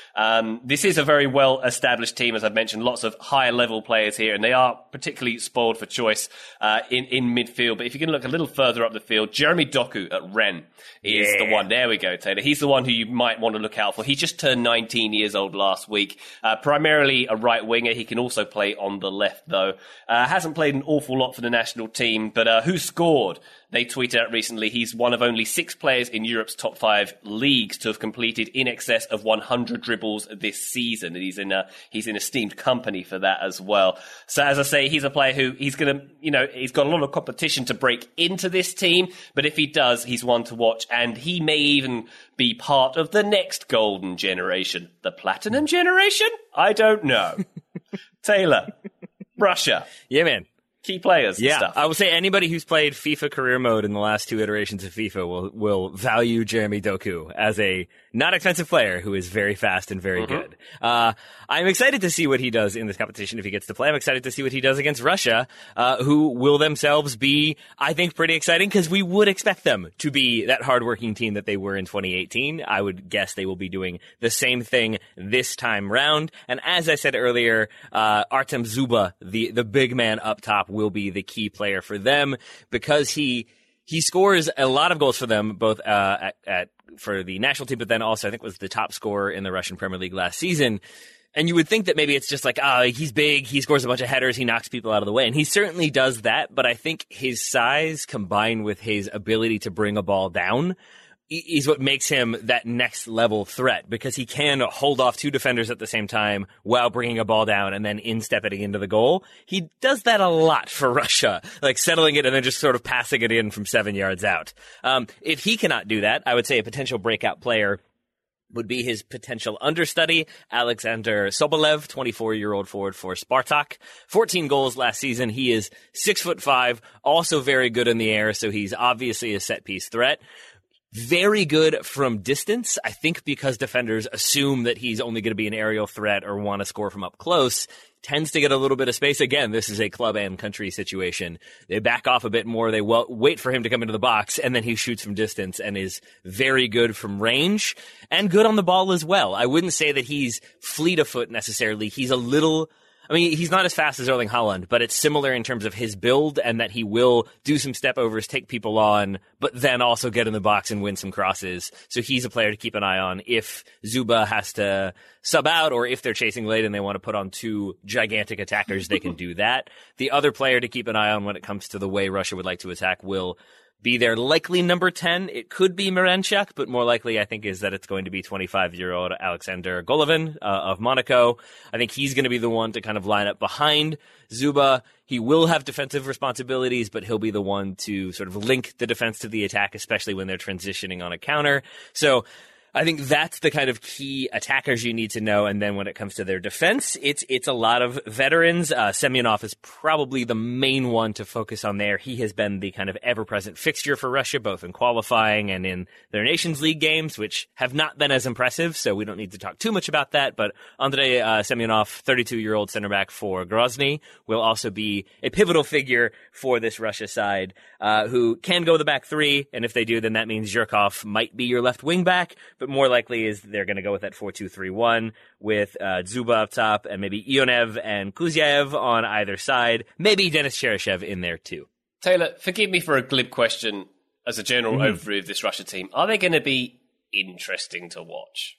this is a very well-established team, as I've mentioned, lots of higher-level players here, and they are particularly spoiled for choice in midfield. But if you can look a little further up the field, Jeremy Doku at Rennes is the one. There we go, Taylor. He's the one who you might want to look out for. He just turned 19 years old last week. Primarily a right winger. He can also play on the left, though. Hasn't played an awful lot for the national team, but who scored? They tweeted out recently he's one of only 6 players in Europe's top 5 leagues to have completed in excess of 100 dribbles this season. And he's in esteemed company for that as well. So as I say, he's a player who he's got a lot of competition to break into this team. But if he does, he's one to watch. And he may even be part of the next golden generation. The platinum generation? I don't know. Taylor, Russia. Yeah, man. key players and Yeah, stuff. I will say anybody who's played FIFA career mode in the last 2 iterations of FIFA will value Jeremy Doku as a not expensive player who is very fast and very good. I'm excited to see what he does in this competition if he gets to play. I'm excited to see what he does against Russia, who will themselves be, I think, pretty exciting because we would expect them to be that hardworking team that they were in 2018. I would guess they will be doing the same thing this time round. And as I said earlier, Artem Dzyuba, the big man up top, will be the key player for them because he scores a lot of goals for them, both for the national team, but then also I think was the top scorer in the Russian Premier League last season. And you would think that maybe it's just like, he's big, he scores a bunch of headers, he knocks people out of the way. And he certainly does that, but I think his size combined with his ability to bring a ball down is what makes him that next level threat because he can hold off 2 defenders at the same time while bringing a ball down and then instepping into the goal. He does that a lot for Russia, like settling it and then just sort of passing it in from 7 yards out. If he cannot do that, I would say a potential breakout player would be his potential understudy, Alexander Sobolev, 24-year-old forward for Spartak. 14 goals last season. He is 6'5", also very good in the air, so he's obviously a set-piece threat. Very good from distance, I think because defenders assume that he's only going to be an aerial threat or want to score from up close. Tends to get a little bit of space. Again, this is a club and country situation. They back off a bit more. They wait for him to come into the box, and then he shoots from distance and is very good from range and good on the ball as well. I wouldn't say that he's fleet of foot necessarily. He's a little... I mean, he's not as fast as Erling Haaland, but it's similar in terms of his build and that he will do some step overs, take people on, but then also get in the box and win some crosses. So he's a player to keep an eye on if Dzyuba has to sub out or if they're chasing late and they want to put on 2 gigantic attackers, they can do that. The other player to keep an eye on when it comes to the way Russia would like to attack will be their likely number 10. It could be Miranchuk, but more likely I think is that it's going to be 25-year-old Alexander Golovin of Monaco. I think he's going to be the one to kind of line up behind Dzyuba. He will have defensive responsibilities, but he'll be the one to sort of link the defense to the attack, especially when they're transitioning on a counter. So I think that's the kind of key attackers you need to know. And then when it comes to their defense, it's a lot of veterans. Semyonov is probably the main one to focus on there. He has been the kind of ever-present fixture for Russia, both in qualifying and in their Nations League games, which have not been as impressive. So we don't need to talk too much about that. But Andrei Semyonov, 32-year-old center back for Grozny, will also be a pivotal figure for this Russia side, who can go the back 3. And if they do, then that means Zhirkov might be your left wing back. But more likely is they're going to go with that 4-2-3-1 with Dzyuba up top and maybe Ionev and Kuzyaev on either side. Maybe Denis Cheryshev in there too. Taylor, forgive me for a glib question as a general overview of this Russia team. Are they going to be interesting to watch?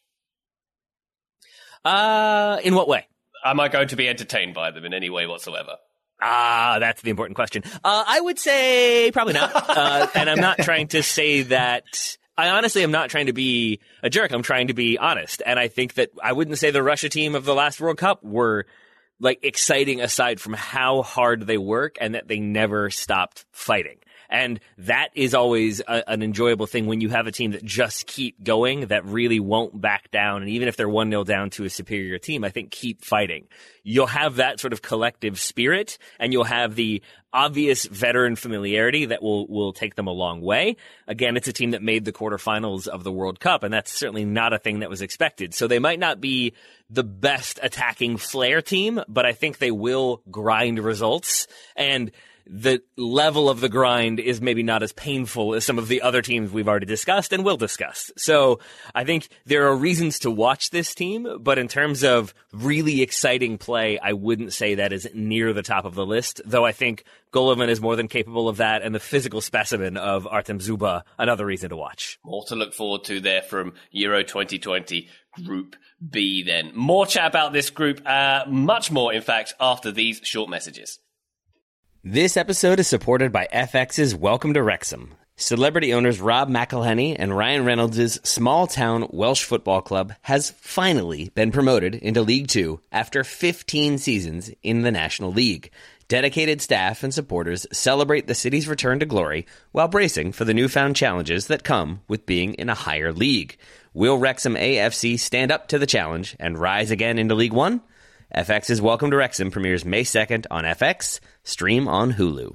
In what way? Am I going to be entertained by them in any way whatsoever? That's the important question. I would say probably not. And I'm not trying to say that... I honestly am not trying to be a jerk. I'm trying to be honest. And I think that I wouldn't say the Russia team of the last World Cup were like exciting aside from how hard they work and that they never stopped fighting. And that is always an enjoyable thing when you have a team that just keep going, that really won't back down. And even if they're 1-0 down to a superior team, I think keep fighting. You'll have that sort of collective spirit and you'll have the obvious veteran familiarity that will take them a long way. Again, it's a team that made the quarterfinals of the World Cup, and that's certainly not a thing that was expected. So they might not be the best attacking flair team, but I think they will grind results. And the level of the grind is maybe not as painful as some of the other teams we've already discussed and will discuss. So I think there are reasons to watch this team, but in terms of really exciting play, I wouldn't say that is near the top of the list, though I think Golovin is more than capable of that, and the physical specimen of Artem Dzyuba, another reason to watch. More to look forward to there from Euro 2020 Group B then. More chat about this group, much more, in fact, after these short messages. This episode is supported by FX's Welcome to Wrexham. Celebrity owners Rob McElhenney and Ryan Reynolds' small-town Welsh football club has finally been promoted into League Two after 15 seasons in the National League. Dedicated staff and supporters celebrate the city's return to glory while bracing for the newfound challenges that come with being in a higher league. Will Wrexham AFC stand up to the challenge and rise again into League One? FX's Welcome to Wrexham premieres May 2nd on FX, stream on Hulu.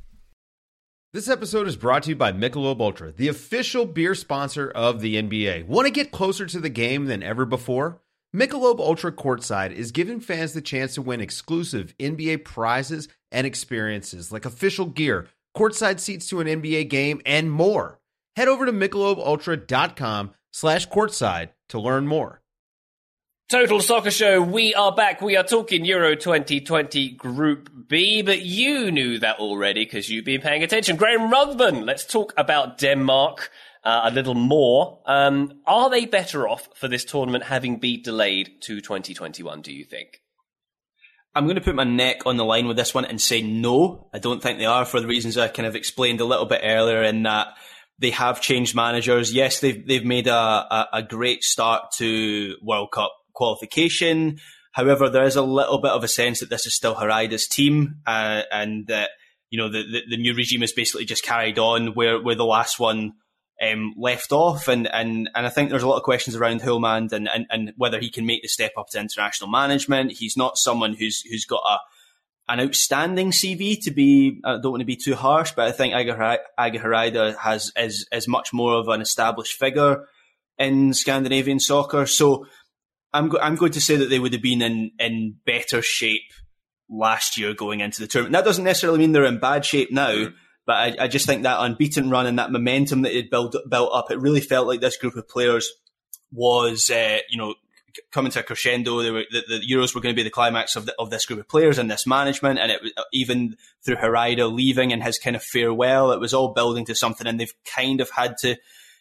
This episode is brought to you by Michelob Ultra, the official beer sponsor of the NBA. Want to get closer to the game than ever before? Michelob Ultra Courtside is giving fans the chance to win exclusive NBA prizes and experiences like official gear, courtside seats to an NBA game, and more. Head over to MichelobUltra.com/courtside to learn more. Total Soccer Show, we are back. We are talking Euro 2020 Group B, but you knew that already because you've been paying attention. Graham Ruthven, let's talk about Denmark a little more. Are they better off for this tournament having been delayed to 2021, do you think? I'm going to put my neck on the line with this one and say no. I don't think they are, for the reasons I kind of explained a little bit earlier, in that they have changed managers. Yes, they've made a great start to World Cup qualification. However, there is a little bit of a sense that this is still Heraida's team, and that the new regime has basically just carried on where the last one left off, and I think there's a lot of questions around Hulmand and whether he can make the step up to international management. He's not someone who's got an outstanding CV to be. I don't want to be too harsh, but I think Aga Haraida is much more of an established figure in Scandinavian soccer. So I'm going to say that they would have been in better shape last year going into the tournament. That doesn't necessarily mean they're in bad shape now, but I just think that unbeaten run and that momentum that it built up, it really felt like this group of players was, coming to a crescendo. The Euros were going to be the climax of this group of players and this management, and it was, even through Haraida leaving and his kind of farewell, it was all building to something, and they've kind of had to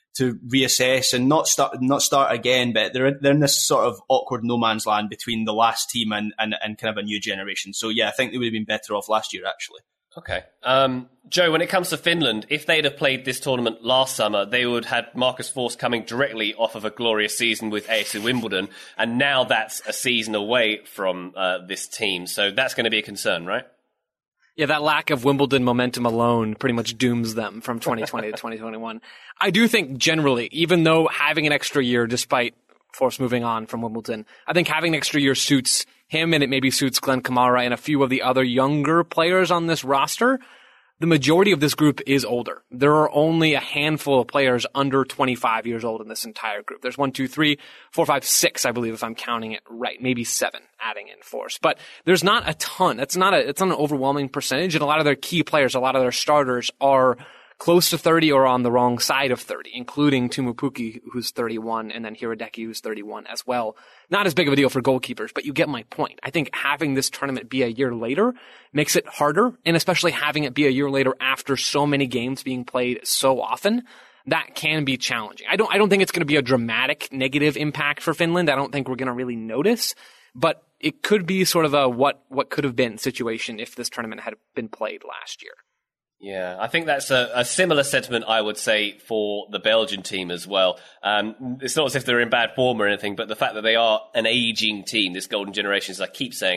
reassess and not start again, but they're in this sort of awkward no man's land between the last team and kind of a new generation. So yeah, I think they would have been better off last year, actually. Okay. Joe, when it comes to Finland, if they'd have played this tournament last summer, they would have had Marcus Forss coming directly off of a glorious season with AFC Wimbledon, and now that's a season away from this team. So that's going to be a concern, right? Yeah, that lack of Wimbledon momentum alone pretty much dooms them from 2020 to 2021. I do think generally, even though having an extra year, despite Forss moving on from Wimbledon, I think having an extra year suits him, and it maybe suits Glenn Kamara and a few of the other younger players on this roster. The majority of this group is older. There are only a handful of players under 25 years old in this entire group. There's 1, 2, 3, 4, 5, 6, I believe, if I'm counting it right. Maybe 7, adding in Forss. But there's not a ton. It's not an overwhelming percentage. And a lot of their key players, a lot of their starters are close to 30 or on the wrong side of 30, including Teemu Pukki, who's 31, and then Hiradeki, who's 31 as well. Not as big of a deal for goalkeepers, but you get my point. I think having this tournament be a year later makes it harder, and especially having it be a year later after so many games being played so often, that can be challenging. I don't think it's going to be a dramatic negative impact for Finland. I don't think we're going to really notice, but it could be sort of a what could have been situation if this tournament had been played last year. Yeah, I think that's a similar sentiment, I would say, for the Belgian team as well. It's not as if they're in bad form or anything, but the fact that they are an aging team, this golden generation, as I keep saying,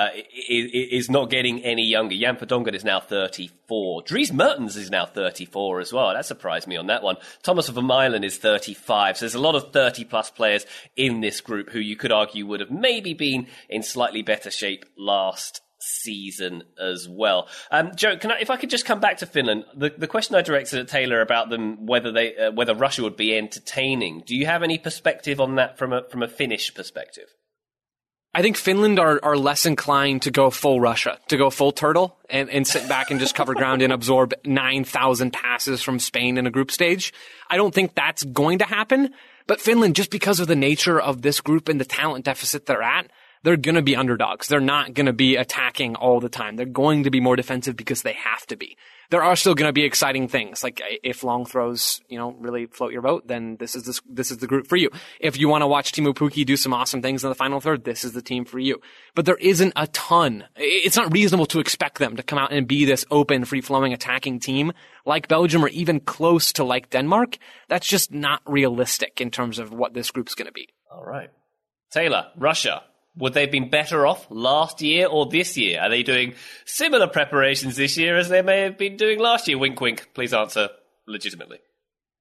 is not getting any younger. Jan Verdongen is now 34. Dries Mertens is now 34 as well. That surprised me on that one. Thomas Vermeulen is 35. So there's a lot of 30-plus players in this group who you could argue would have maybe been in slightly better shape last season as well. Joe, if I could just come back to Finland, the question I directed at Taylor about them, whether Russia would be entertaining. Do you have any perspective on that from a Finnish perspective? I think Finland are less inclined to go full Russia, to go full turtle and sit back and just cover ground and absorb 9,000 passes from Spain in a group stage. I don't think that's going to happen, but Finland, just because of the nature of this group and the talent deficit they're at, they're going to be underdogs. They're not going to be attacking all the time. They're going to be more defensive because they have to be. There are still going to be exciting things. Like if long throws, really float your boat, then this is the group for you. If you want to watch Teemu Pukki do some awesome things in the final third, this is the team for you. But there isn't a ton. It's not reasonable to expect them to come out and be this open, free-flowing attacking team like Belgium or even close to like Denmark. That's just not realistic in terms of what this group's going to be. All right. Taylor, Russia. Would they have been better off last year or this year? Are they doing similar preparations this year as they may have been doing last year? Wink, wink. Please answer legitimately.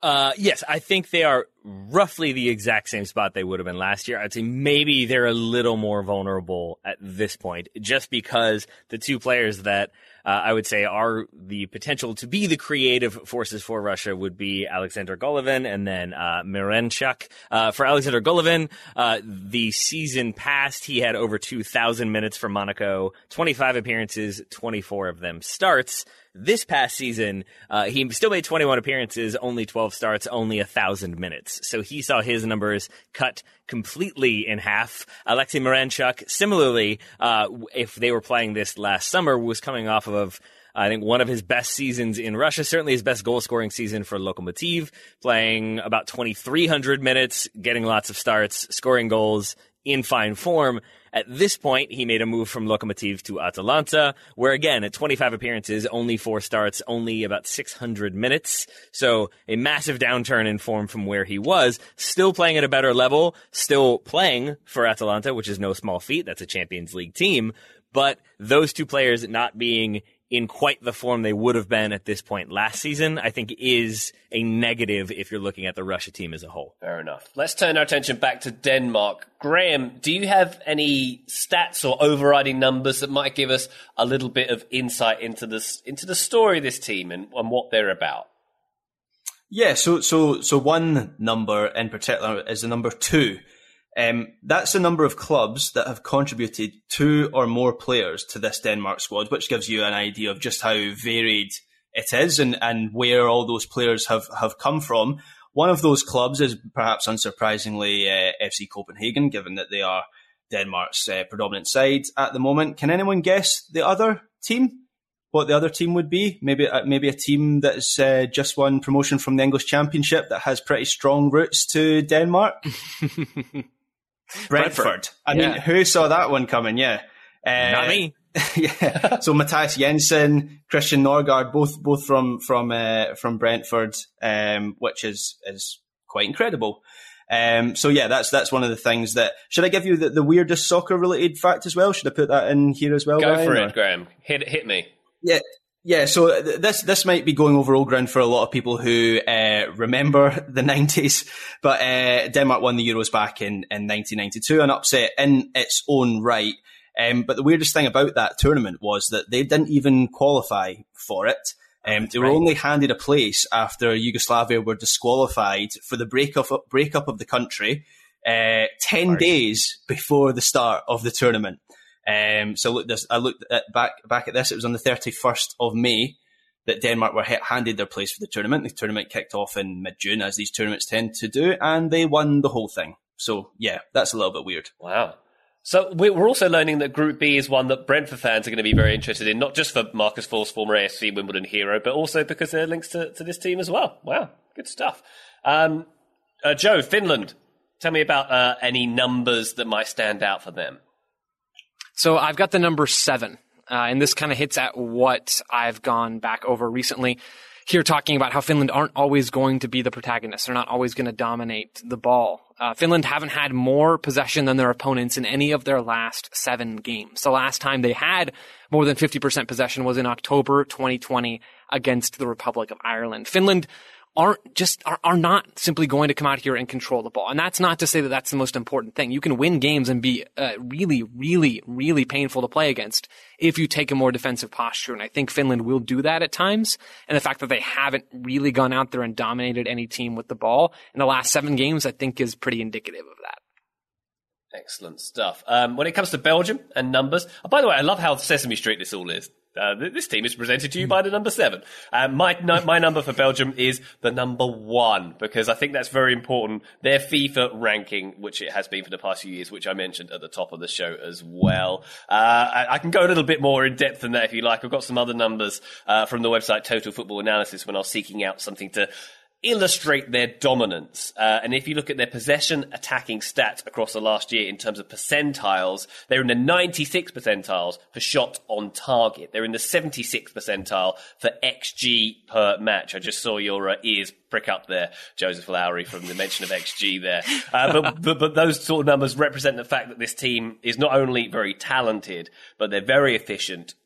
Yes, I think they are roughly the exact same spot they would have been last year. I'd say maybe they're a little more vulnerable at this point, just because the two players that I would say are the potential to be the creative forces for Russia would be Alexander Golovin and then Miranchuk. For Alexander Golovin, the season past, he had over 2,000 minutes for Monaco, 25 appearances, 24 of them starts. This past season, he still made 21 appearances, only 12 starts, only 1,000 minutes. So he saw his numbers cut completely in half. Alexei Miranchuk, similarly, if they were playing this last summer, was coming off of, I think, one of his best seasons in Russia, certainly his best goal-scoring season for Lokomotiv, playing about 2,300 minutes, getting lots of starts, scoring goals, in fine form. At this point, he made a move from Lokomotiv to Atalanta, where again, at 25 appearances, only 4 starts, only about 600 minutes. So a massive downturn in form from where he was, still playing at a better level, still playing for Atalanta, which is no small feat. That's a Champions League team. But those two players not being in quite the form they would have been at this point last season, I think is a negative if you're looking at the Russia team as a whole. Fair enough. Let's turn our attention back to Denmark. Graham, do you have any stats or overriding numbers that might give us a little bit of insight into the story of this team and what they're about? Yeah, so one number in particular is the number 2. That's the number of clubs that have contributed 2 or more players to this Denmark squad, which gives you an idea of just how varied it is and where all those players have come from. One of those clubs is perhaps unsurprisingly FC Copenhagen, given that they are Denmark's predominant side at the moment. Can anyone guess the other team? What the other team would be? Maybe a team that's just won promotion from the English Championship that has pretty strong roots to Denmark. Brentford. I mean, who saw that one coming? Yeah, not me. Yeah. So Matthias Jensen, Christian Norgard, both from Brentford, which is quite incredible. So yeah, that's one of the things that. Should I give you the weirdest soccer related fact as well? Should I put that in here as well? Go Ryan, for it, Graham. Hit me. Yeah. Yeah, so this might be going over old ground for a lot of people who remember the 90s, but Denmark won the Euros back in 1992, an upset in its own right. But the weirdest thing about that tournament was that they didn't even qualify for it. They were only handed a place after Yugoslavia were disqualified for the breakup of the country 10 days before the start of the tournament. So I looked back at this. It was on the 31st of May that Denmark were handed their place for the tournament. The tournament kicked off in mid-June, as these tournaments tend to do, and they won the whole thing. So yeah, that's a little bit weird. Wow. So we're also learning that Group B is one that Brentford fans are going to be very interested in, not just for Marcus Forss, former AFC Wimbledon hero, but also because there are links to this team as well. Wow, good stuff. Joe, Finland, tell me about any numbers that might stand out for them. So I've got the number 7, and this kind of hits at what I've gone back over recently. Here talking about how Finland aren't always going to be the protagonists. They're not always going to dominate the ball. Finland haven't had more possession than their opponents in any of their last 7 games. The last time they had more than 50% possession was in October 2020 against the Republic of Ireland. Finland are not simply going to come out here and control the ball. And that's not to say that that's the most important thing. You can win games and be really, really, really painful to play against if you take a more defensive posture. And I think Finland will do that at times. And the fact that they haven't really gone out there and dominated any team with the ball in the last 7 games, I think is pretty indicative of that. Excellent stuff. When it comes to Belgium and numbers, by the way, I love how Sesame Street this all is. This team is presented to you by the number 7. My number for Belgium is the number 1, because I think that's very important. Their FIFA ranking, which it has been for the past few years, which I mentioned at the top of the show as well. I can go a little bit more in depth than that if you like. I've got some other numbers from the website Total Football Analysis when I was seeking out something to illustrate their dominance. And if you look at their possession attacking stats across the last year in terms of percentiles, they're in the 96th percentiles for shot on target. They're in the 76th percentile for XG per match. I just saw your ears prick up there, Joseph Lowry, from the mention of XG there. But those sort of numbers represent the fact that this team is not only very talented, but they're very efficient,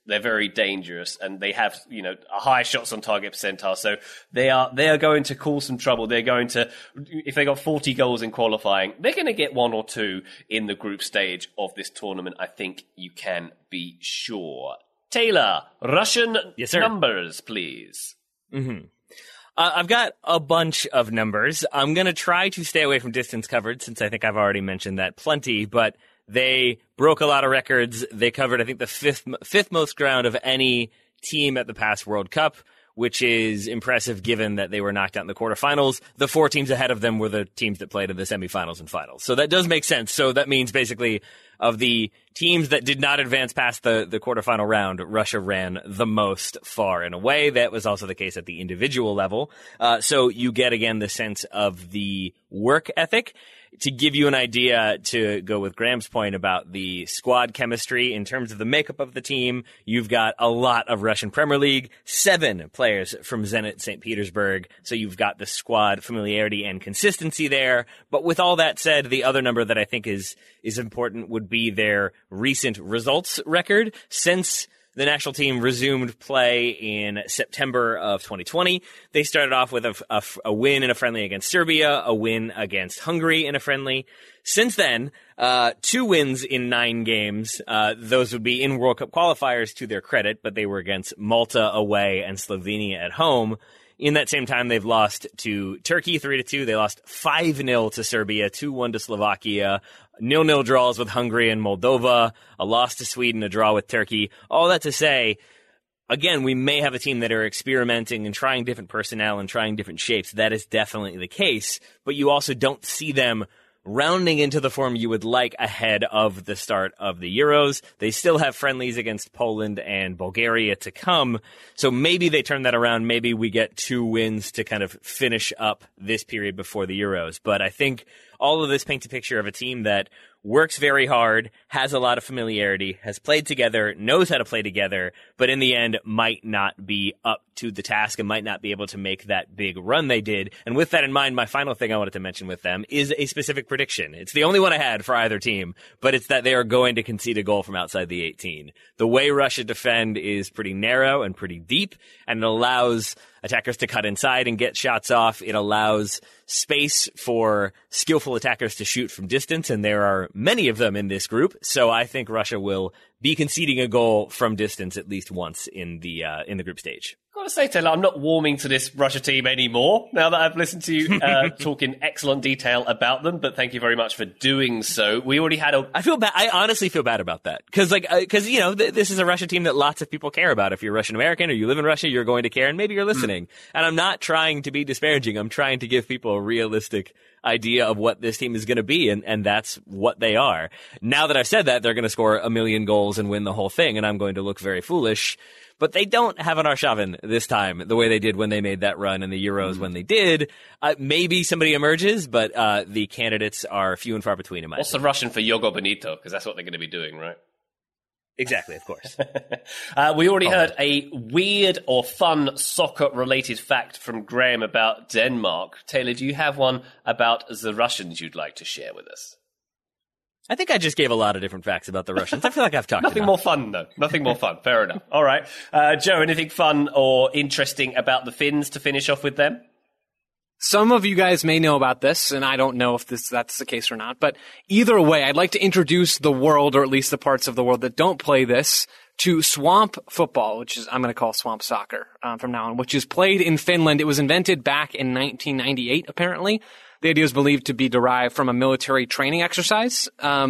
They're very dangerous, and they have, a high shots on target percentile. So they are going to cause some trouble. They're going to, if they got 40 goals in qualifying, they're going to get 1 or 2 in the group stage of this tournament. I think you can be sure. Taylor, Russian numbers, please. Mm-hmm. I've got a bunch of numbers. I'm going to try to stay away from distance covered, since I think I've already mentioned that plenty, but they broke a lot of records. They covered, I think, the fifth most ground of any team at the past World Cup, which is impressive given that they were knocked out in the quarterfinals. The 4 teams ahead of them were the teams that played in the semifinals and finals. So that does make sense. So that means basically of the teams that did not advance past the quarterfinal round, Russia ran the most far and away. That was also the case at the individual level. So you get, again, the sense of the work ethic. To give you an idea, to go with Graham's point about the squad chemistry, in terms of the makeup of the team, you've got a lot of Russian Premier League, 7 players from Zenit St. Petersburg, so you've got the squad familiarity and consistency there. But with all that said, the other number that I think is important would be their recent results record. Since the national team resumed play in September of 2020. They started off with a win in a friendly against Serbia, a win against Hungary in a friendly. Since then, 2 wins in 9 games. Those would be in World Cup qualifiers to their credit, but they were against Malta away and Slovenia at home. In that same time, they've lost to Turkey 3-2. They lost 5-0 to Serbia, 2-1 to Slovakia, 0-0 draws with Hungary and Moldova, a loss to Sweden, a draw with Turkey. All that to say, again, we may have a team that are experimenting and trying different personnel and trying different shapes. That is definitely the case. But you also don't see them rounding into the form you would like ahead of the start of the Euros. They still have friendlies against Poland and Bulgaria to come. So maybe they turn that around. Maybe we get 2 wins to kind of finish up this period before the Euros. But I think all of this paints a picture of a team that works very hard, has a lot of familiarity, has played together, knows how to play together, but in the end might not be up to the task and might not be able to make that big run they did. And with that in mind, my final thing I wanted to mention with them is a specific prediction. It's the only one I had for either team, but it's that they are going to concede a goal from outside the 18. The way Russia defend is pretty narrow and pretty deep, and it allows attackers to cut inside and get shots off. It allows space for skillful attackers to shoot from distance, and there are many of them in this group. So I think Russia will be conceding a goal from distance at least once in the group stage. I've got to say, Taylor, I'm not warming to this Russia team anymore now that I've listened to you talk in excellent detail about them, but thank you very much for doing so. We already had I feel bad. I honestly feel bad about that. Because, this is a Russia team that lots of people care about. If you're Russian American or you live in Russia, you're going to care, and maybe you're listening. And I'm not trying to be disparaging. I'm trying to give people a realistic idea of what this team is going to be, and that's what they are. Now that I've said that, they're going to score 1 million goals and win the whole thing, and I'm going to look very foolish. But they don't have an Arshavin this time, the way they did when they made that run in the Euros when they did. Maybe somebody emerges, but the candidates are few and far between in my opinion. What's the Russian for Yogo Bonito? Because that's what they're going to be doing, right? Exactly, of course. We already heard a weird or fun soccer-related fact from Graham about Denmark. Taylor, do you have one about the Russians you'd like to share with us? I think I just gave a lot of different facts about the Russians. I feel like I've talked Nothing enough. more fun, though. Nothing more fun. Fair enough. All right. Joe, anything fun or interesting about the Finns to finish off with them? Some of you guys may know about this, and I don't know if that's the case or not. But either way, I'd like to introduce the world, or at least the parts of the world that don't play this, to swamp football, which is I'm going to call swamp soccer from now on, which is played in Finland. It was invented back in 1998, apparently. The idea is believed to be derived from a military training exercise.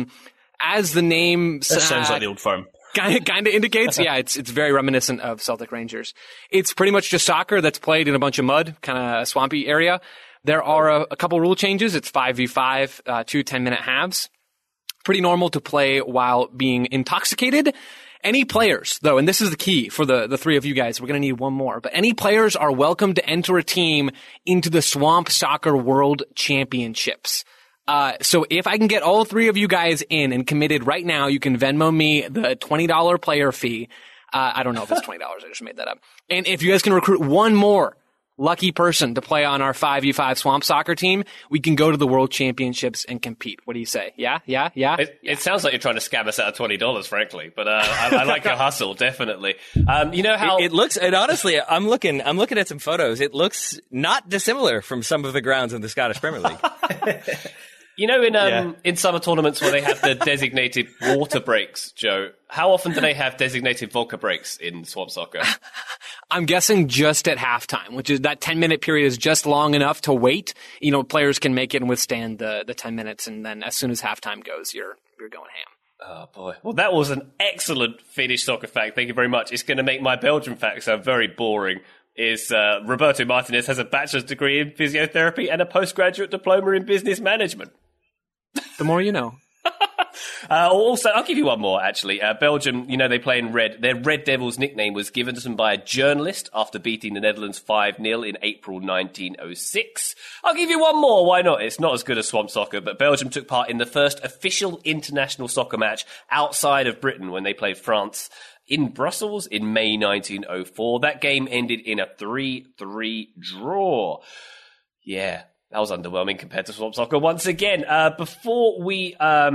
As the name that sounds like the old firm. Kind of indicates, yeah, it's very reminiscent of Celtic Rangers. It's pretty much just soccer that's played in a bunch of mud, kind of a swampy area. There are a couple rule changes. It's 5v5, 2 10-minute halves. Pretty normal to play while being intoxicated. Any players, though, and this is the key for the 3 of you guys, we're going to need one more, but any players are welcome to enter a team into the Swamp Soccer World Championships. So if I can get all 3 of you guys in and committed right now, you can Venmo me the $20 player fee. I don't know if it's $20. I just made that up. And if you guys can recruit one more lucky person to play on our 5v5 Swamp Soccer team, we can go to the World Championships and compete. What do you say? Yeah? It sounds like you're trying to scam us out of $20, frankly, but I like your hustle, definitely. You know how it looks, and honestly, I'm looking at some photos. It looks not dissimilar from some of the grounds in the Scottish Premier League. You know, in summer tournaments where they have the designated water breaks, Joe, how often do they have designated vodka breaks in Swamp Soccer? I'm guessing just at halftime, which is that 10-minute period is just long enough to wait. You know, players can make it and withstand the 10 minutes, and then as soon as halftime goes, you're going ham. Oh, boy. Well, that was an excellent Finnish soccer fact. Thank you very much. It's going to make my Belgian fact sound very boring. Roberto Martinez has a bachelor's degree in physiotherapy and a postgraduate diploma in business management. The more you know. Also, I'll give you one more, actually. Belgium, you know, they play in red. Their Red Devils nickname was given to them by a journalist after beating the Netherlands 5-0 in April 1906. I'll give you one more. Why not? It's not as good as Swamp Soccer, but Belgium took part in the first official international soccer match outside of Britain when they played France in Brussels in May 1904. That game ended in a 3-3 draw. Yeah. That was underwhelming compared to Swamp Soccer once again. Before we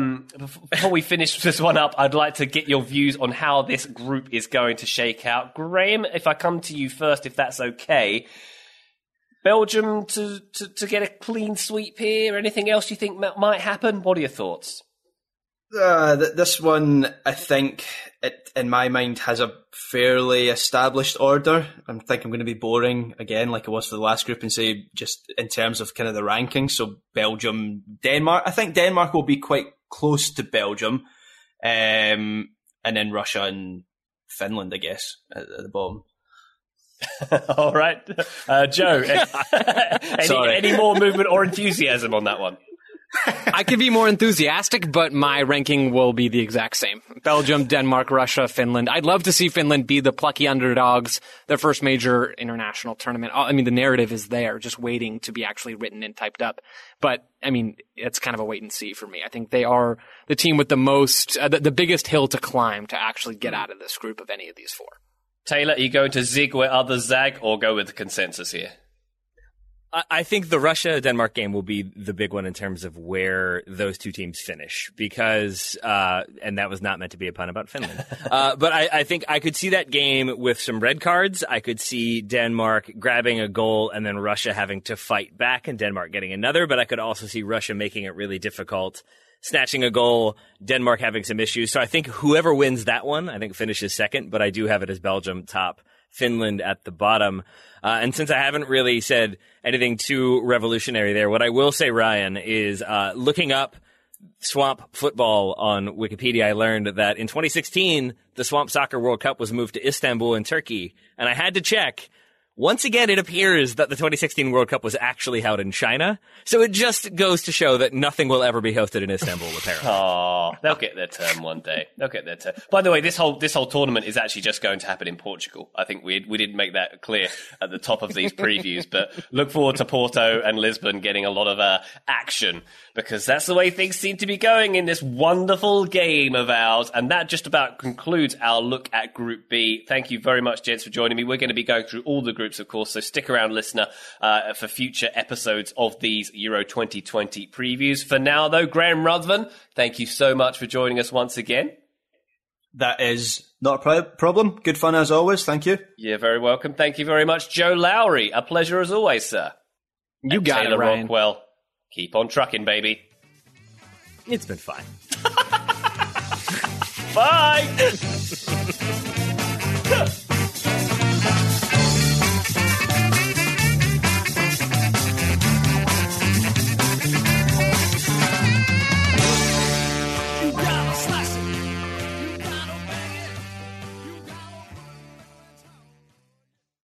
finish this one up, I'd like to get your views on how this group is going to shake out. Graham, if I come to you first, if that's okay. Belgium to get a clean sweep here? Anything else you think might happen? What are your thoughts? This one, I think, in my mind, has a fairly established order. I think I'm going to be boring again, like it was for the last group, and say just in terms of kind of the rankings. So Belgium, Denmark. I think Denmark will be quite close to Belgium, and then Russia and Finland, I guess, at the bottom. All right, Joe. any more movement or enthusiasm on that one? I could be more enthusiastic, but my ranking will be the exact same. Belgium, Denmark, Russia, Finland. I'd love to see Finland be the plucky underdogs, their first major international tournament. I mean, the narrative is there, just waiting to be actually written and typed up. But, I mean, it's kind of a wait and see for me. I think they are the team with the most, the biggest hill to climb to actually get out of this group of any of these four. Taylor, are you going to zig where others zag, or go with the consensus here? I think the Russia-Denmark game will be the big one in terms of where those two teams finish because, and that was not meant to be a pun about Finland. But I think I could see that game with some red cards. I could see Denmark grabbing a goal and then Russia having to fight back and Denmark getting another. But I could also see Russia making it really difficult, snatching a goal, Denmark having some issues. So I think whoever wins that one, I think finishes second, but I do have it as Belgium top, Finland at the bottom. And since I haven't really said anything too revolutionary there, what I will say, Ryan, is looking up Swamp football on Wikipedia, I learned that in 2016, the Swamp Soccer World Cup was moved to Istanbul in Turkey. And I had to check. Once again, it appears that the 2016 World Cup was actually held in China. So it just goes to show that nothing will ever be hosted in Istanbul, apparently. Oh, they'll get their turn one day. They'll get their turn. By the way, this whole tournament is actually just going to happen in Portugal. I think we didn't make that clear at the top of these previews, but look forward to Porto and Lisbon getting a lot of action because that's the way things seem to be going in this wonderful game of ours. And that just about concludes our look at Group B. Thank you very much, gents, for joining me. We're going to be going through all the groups, of course, so stick around, listener, for future episodes of these Euro 2020 previews. For now, though, Graham Ruthven, thank you so much for joining us once again. That is not a problem. Good fun as always. Thank you. You're very welcome. Thank you very much, Joe Lowry. A pleasure as always, sir. You and got Taylor it, Ryan. Rockwell. Keep on trucking, baby. It's been fine. Bye.